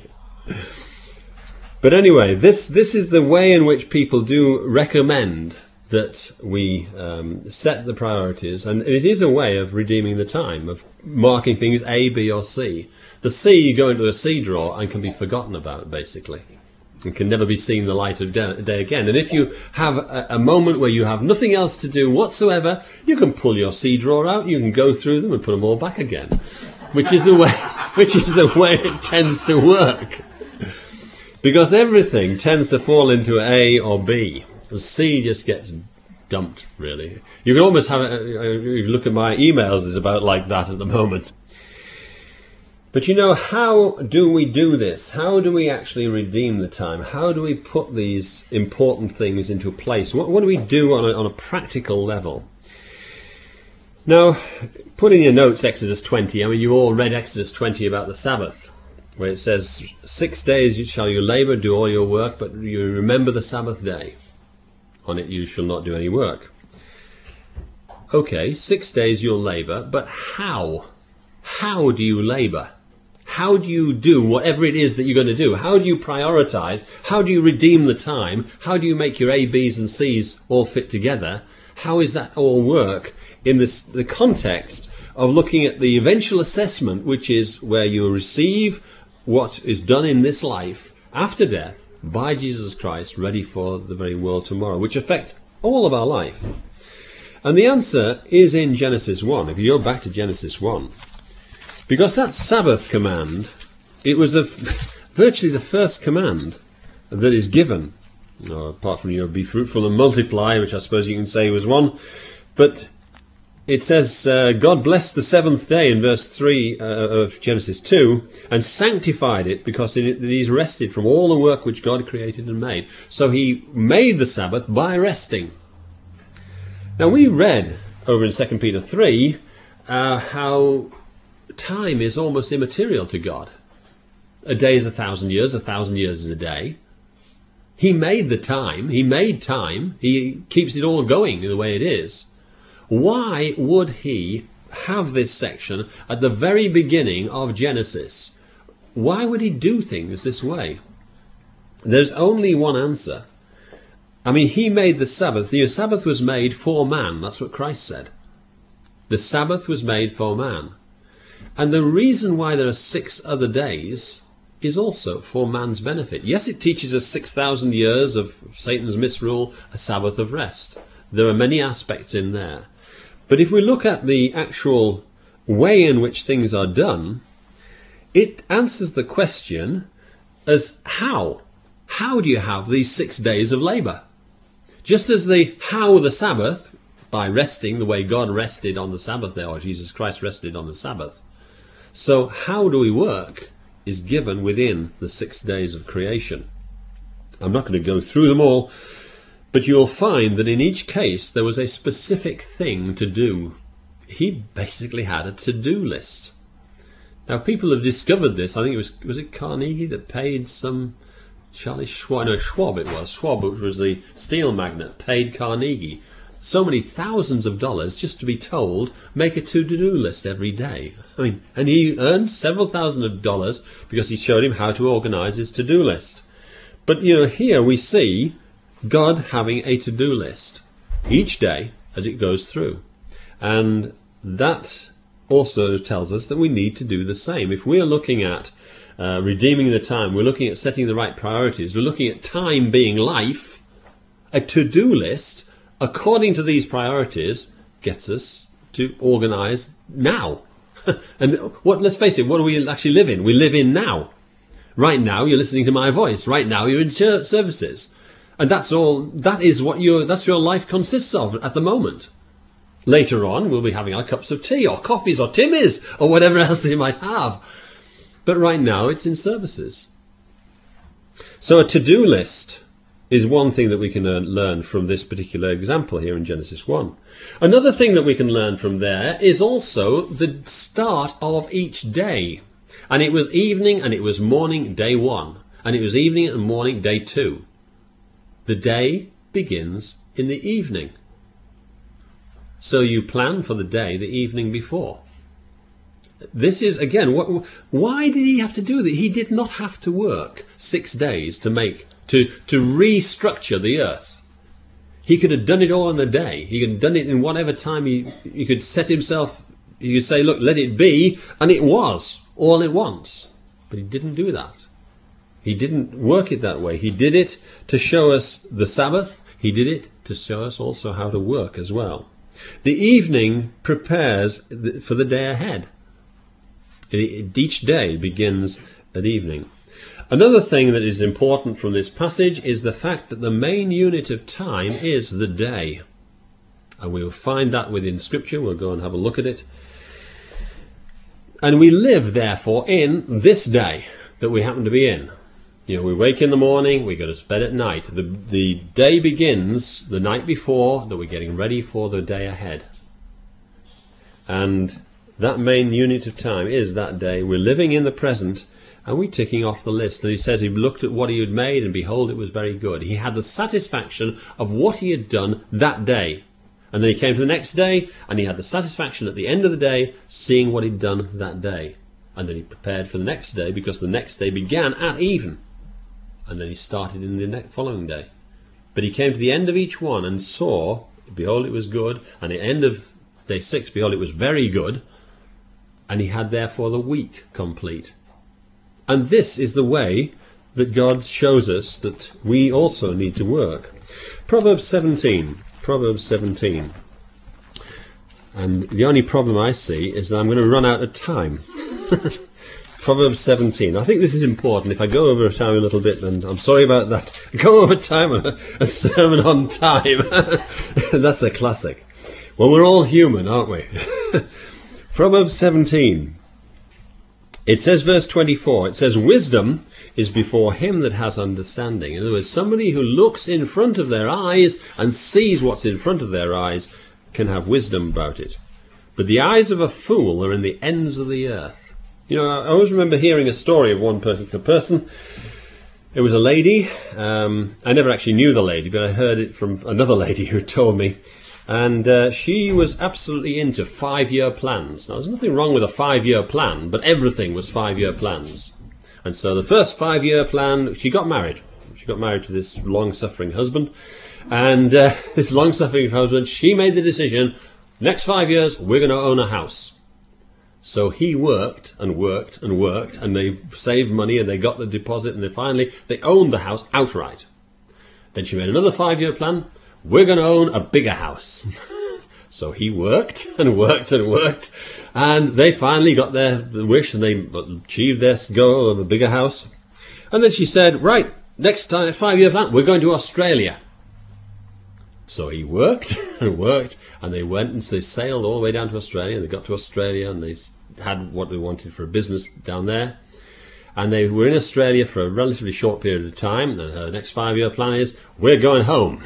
But anyway, this this is the way in which people do recommend that we um, set the priorities, and it is a way of redeeming the time, of marking things A, B, or C. The C you go into a C drawer and can be forgotten about, basically. It can never be seen the light of day again. And if you have a, a moment where you have nothing else to do whatsoever, you can pull your C drawer out, you can go through them and put them all back again, which is the way, which is the way it tends to work. Because everything tends to fall into A or B. The C just gets dumped, really. You can almost have, a, if you look at my emails, it's about like that at the moment. But you know, how do we do this? How do we actually redeem the time? How do we put these important things into place? What, what do we do on a, on a practical level? Now, put in your notes Exodus twenty. I mean, you all read Exodus twenty about the Sabbath, where it says, six days shall you labour, do all your work, but you remember the Sabbath day. On it you shall not do any work. Okay, six days you'll labour, but how? How do you labour? How do you do whatever it is that you're going to do? How do you prioritise? How do you redeem the time? How do you make your A, B's and C's all fit together? how does that all work in this, the context of looking at the eventual assessment, which is where you receive what is done in this life after death by Jesus Christ, ready for the very world tomorrow, which affects all of our life. And the answer is in Genesis one. If you go back to Genesis one, because that Sabbath command, it was the, virtually the first command that is given, you know, apart from, you know, be fruitful and multiply, which I suppose you can say was one. But it says, uh, God blessed the seventh day in verse three uh, of Genesis two, and sanctified it, because in it that he's rested from all the work which God created and made. So he made the Sabbath by resting. Now we read over in Second Peter three uh, how time is almost immaterial to God. A day is a thousand years, a thousand years is a day. He made the time, he made time, he keeps it all going the way it is. Why would he have this section at the very beginning of Genesis? Why would he do things this way? There's only one answer. I mean, he made the Sabbath. The Sabbath was made for man. That's what Christ said. The Sabbath was made for man. And the reason why there are six other days is also for man's benefit. Yes, it teaches us six thousand years of Satan's misrule, a Sabbath of rest. There are many aspects in there. But if we look at the actual way in which things are done, it answers the question as how? How do you have these six days of labour? Just as the how the Sabbath, by resting the way God rested on the Sabbath there, or Jesus Christ rested on the Sabbath. So how do we work is given within the six days of creation. I'm not going to go through them all, but you'll find that in each case there was a specific thing to do. He basically had a to-do list. Now people have discovered this. I think it was, was it Carnegie that paid some, Charlie Schwab, no, Schwab it was, Schwab, which was the steel magnate, paid Carnegie so many thousands of dollars just to be told, make a to-do list every day. I mean, and he earned several thousand of dollars because he showed him how to organize his to-do list. But, you know, here we see God having a to-do list each day as it goes through. And that also tells us that we need to do the same. If we're looking at uh, redeeming the time, we're looking at setting the right priorities, we're looking at time being life, a to-do list according to these priorities gets us to organize now. And what, let's face it, what do we actually live in? We live in now. Right now you're listening to my voice. Right now you're in church services. And that's all, that is what your, that's your life consists of at the moment. Later on we'll be having our cups of tea or coffees or timmies or whatever else you might have. But right now it's in services. So a to-do list is one thing that we can uh, learn from this particular example here in Genesis one. Another thing that we can learn from there is also the start of each day. And it was evening and it was morning, day one. And it was evening and morning, day two. The day begins in the evening. So you plan for the day the evening before. This is, again, what, why did he have to do that? He did not have to work six days to make, to, to restructure the earth. He could have done it all in a day. He could have done it in whatever time he, he could set himself, he could say, look, let it be, and it was all at once. But he didn't do that. He didn't work it that way. He did it to show us the Sabbath. He did it to show us also how to work as well. The evening prepares for the day ahead. Each day begins at evening. Another thing that is important from this passage is the fact that the main unit of time is the day. And we will find that within Scripture. We'll go and have a look at it. And we live, therefore, in this day that we happen to be in. You know, we wake in the morning, we go to bed at night. The, the day begins the night before that we're getting ready for the day ahead. And that main unit of time is that day. We're living in the present and we're ticking off the list. And he says he looked at what he had made and behold, it was very good. He had the satisfaction of what he had done that day. And then he came to the next day and he had the satisfaction at the end of the day seeing what he'd done that day. And then he prepared for the next day because the next day began at even. And then he started in the next following day. But he came to the end of each one and saw behold, it was good. And at the end of day six, behold, it was very good. And he had therefore the week complete. And this is the way that God shows us that we also need to work. Proverbs seventeen. Proverbs seventeen. And the only problem I see is that I'm going to run out of time. Proverbs seventeen. I think this is important. If I go over time a little bit, then I'm sorry about that. Go over time on a, a sermon on time. That's a classic. Well, we're all human, aren't we? Proverbs seventeen. It says, verse twenty-four, it says, wisdom is before him that has understanding. In other words, somebody who looks in front of their eyes and sees what's in front of their eyes can have wisdom about it. But the eyes of a fool are in the ends of the earth. You know, I always remember hearing a story of one particular person. It was a lady. Um, I never actually knew the lady, but I heard it from another lady who told me. And uh, she was absolutely into five-year plans. Now, there's nothing wrong with a five-year plan, but everything was five-year plans. And so the first five-year plan, she got married. She got married to this long-suffering husband. And uh, this long-suffering husband, she made the decision, next five years, we're going to own a house. So he worked and worked and worked, and they saved money, and they got the deposit, and they finally, they owned the house outright. Then she made another five-year plan. We're going to own a bigger house. So he worked and worked and worked, and they finally got their wish, and they achieved their goal of a bigger house. And then she said, right, next time, five-year plan, we're going to Australia. So he worked and worked, and they went and they sailed all the way down to Australia, and they got to Australia, and they had what they wanted for a business down there. And they were in Australia for a relatively short period of time, and her next five-year plan is, we're going home.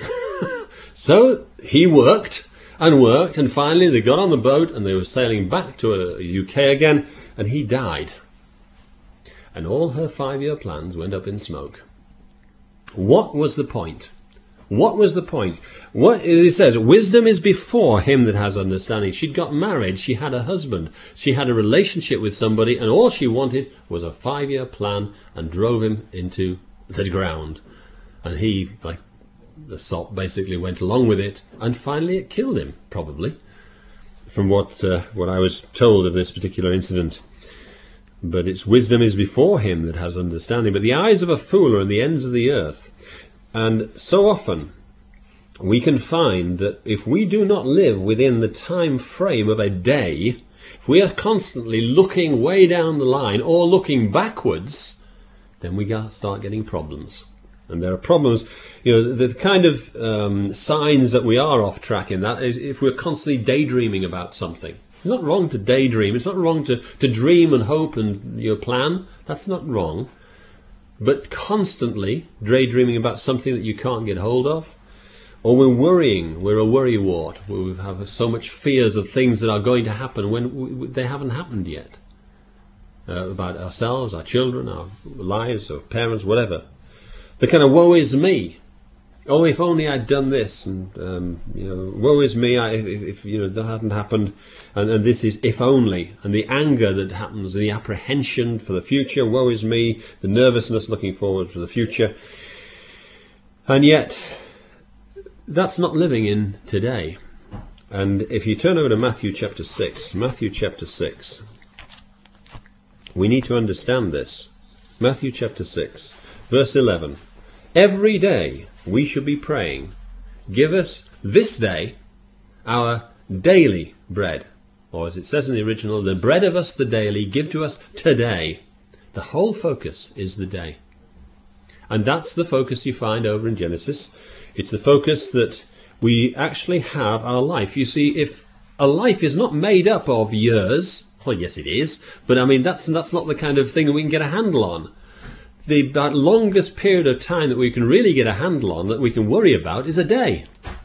So he worked and worked, and finally they got on the boat, and they were sailing back to a U K again, and he died. And all her five-year plans went up in smoke. What was the point? What was the point? What it says, wisdom is before him that has understanding. She'd got married, she had a husband, she had a relationship with somebody, and all she wanted was a five-year plan, and drove him into the ground. And he, like the salt, basically went along with it, and finally it killed him, probably, from what uh, what I was told of this particular incident. But it's wisdom is before him that has understanding. But the eyes of a fool are in the ends of the earth. And so often we can find that if we do not live within the time frame of a day, if we are constantly looking way down the line or looking backwards, then we start getting problems. And there are problems, you know, the kind of um, signs that we are off track in that is if we're constantly daydreaming about something. It's not wrong to daydream. It's not wrong to, to dream and hope and you know, plan. That's not wrong. But constantly daydreaming about something that you can't get hold of, or we're worrying, we're a worrywart, we have so much fears of things that are going to happen when they haven't happened yet, uh, about ourselves, our children, our lives, our parents, whatever. The kind of woe is me. Oh, if only I'd done this, and um, you know, woe is me. I, if, if you know that hadn't happened, and, and this is if only, and the anger that happens, the apprehension for the future. Woe is me. The nervousness looking forward to the future, and yet that's not living in today. And if you turn over to Matthew chapter six, Matthew chapter six, we need to understand this. Matthew chapter six, verse eleven. Every day we should be praying, give us this day our daily bread. Or as it says in the original, the bread of us the daily, give to us today. The whole focus is the day. And that's the focus you find over in Genesis. It's the focus that we actually have our life. You see, if a life is not made up of years, well, yes it is, but I mean, that's, that's not the kind of thing that we can get a handle on. The about longest period of time that we can really get a handle on, that we can worry about, is a day.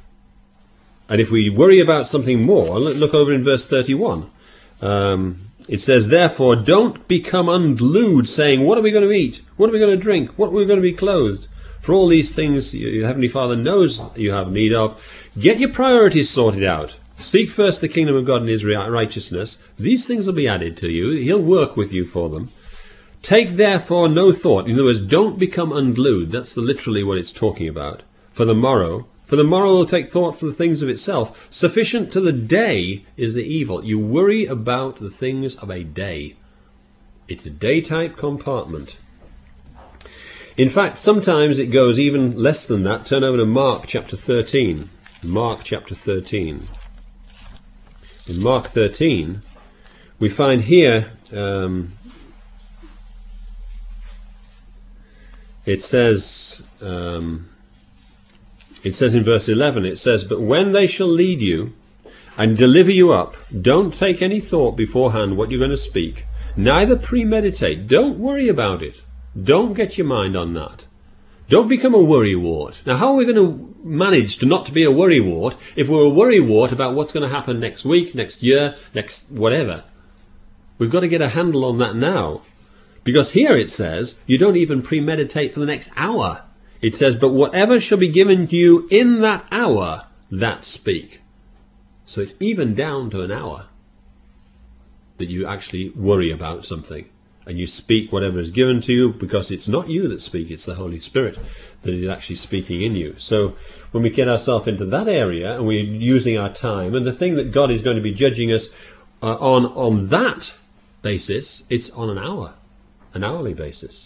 And if we worry about something more, look over in verse thirty-one. Um, it says, therefore, don't become unglued, saying, what are we going to eat? What are we going to drink? What are we going to be clothed? For all these things your Heavenly Father knows you have need of. Get your priorities sorted out. Seek first the kingdom of God and his righteousness. These things will be added to you. He'll work with you for them. Take therefore no thought. In other words, don't become unglued. That's literally what it's talking about. For the morrow For the morrow will take thought for the things of itself. Sufficient to the day is the evil. You worry about the things of a day. It's a day-type compartment. In fact, sometimes it goes even less than that. Turn over to Mark chapter thirteen. Mark chapter thirteen. In Mark thirteen, we find here, um, it says, um, it says in verse eleven, it says, "But when they shall lead you and deliver you up, don't take any thought beforehand what you're going to speak, neither premeditate." Don't worry about it. Don't get your mind on that. Don't become a worrywart. Now, how are we going to manage to not to be a worrywart if we're a worrywart about what's going to happen next week, next year, next whatever? We've got to get a handle on that now. Because here it says, you don't even premeditate for the next hour. It says, "But whatever shall be given to you in that hour, that speak." So it's even down to an hour that you actually worry about something. And you speak whatever is given to you, because it's not you that speak, it's the Holy Spirit that is actually speaking in you. So when we get ourselves into that area and we're using our time, and the thing that God is going to be judging us uh, on on that basis, it's on an hour, an hourly basis.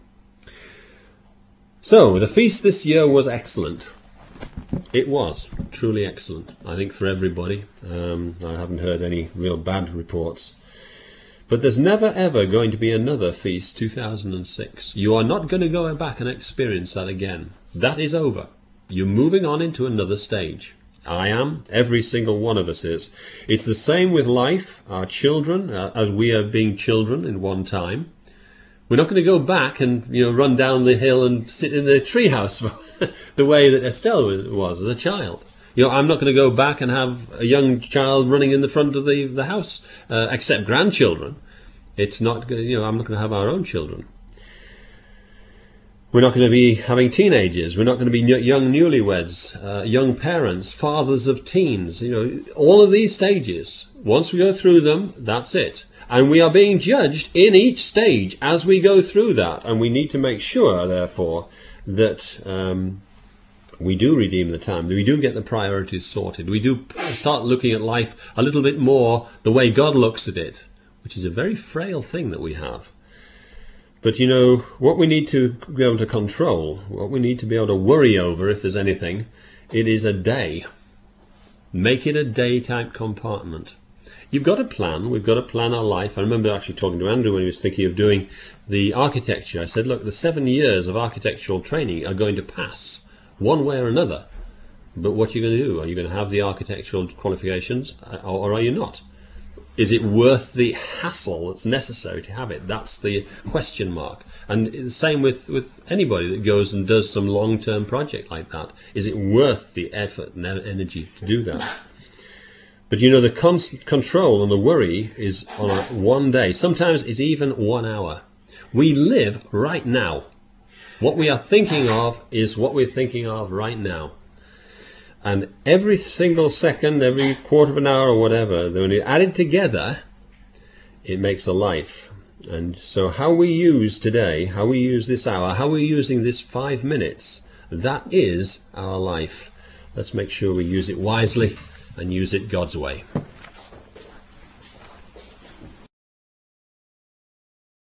So the feast this year was excellent. It was truly excellent, I think, for everybody. Um, I haven't heard any real bad reports. But there's never ever going to be another feast two thousand six. You are not going to go back and experience that again. That is over. You're moving on into another stage. I am. Every single one of us is. It's the same with life. Our children, uh, as we are being children in one time. We're not going to go back and, you know, run down the hill and sit in the treehouse the way that Estelle was, was as a child. You know, I'm not going to go back and have a young child running in the front of the, the house, uh, except grandchildren. It's not, you know, I'm not going to have our own children. We're not going to be having teenagers. We're not going to be young newlyweds, uh, young parents, fathers of teens. You know, all of these stages, once we go through them, that's it. And we are being judged in each stage as we go through that. And we need to make sure, therefore, that um, we do redeem the time, that we do get the priorities sorted. We do start looking at life a little bit more the way God looks at it, which is a very frail thing that we have. But, you know, what we need to be able to control, what we need to be able to worry over, if there's anything, it is a day. Make it a day-type compartment. You've got to plan. We've got to plan our life. I remember actually talking to Andrew when he was thinking of doing the architecture. I said, look, the seven years of architectural training are going to pass one way or another. But what are you going to do? Are you going to have the architectural qualifications, or are you not? Is it worth the hassle that's necessary to have it? That's the question mark. And the same with, with anybody that goes and does some long-term project like that. Is it worth the effort and energy to do that? But you know, the constant control and the worry is on a one day. Sometimes it's even one hour. We live right now. What we are thinking of is what we're thinking of right now. And every single second, every quarter of an hour or whatever, when you add it together, it makes a life. And so how we use today, how we use this hour, how we're using this five minutes, that is our life. Let's make sure we use it wisely and use it God's way.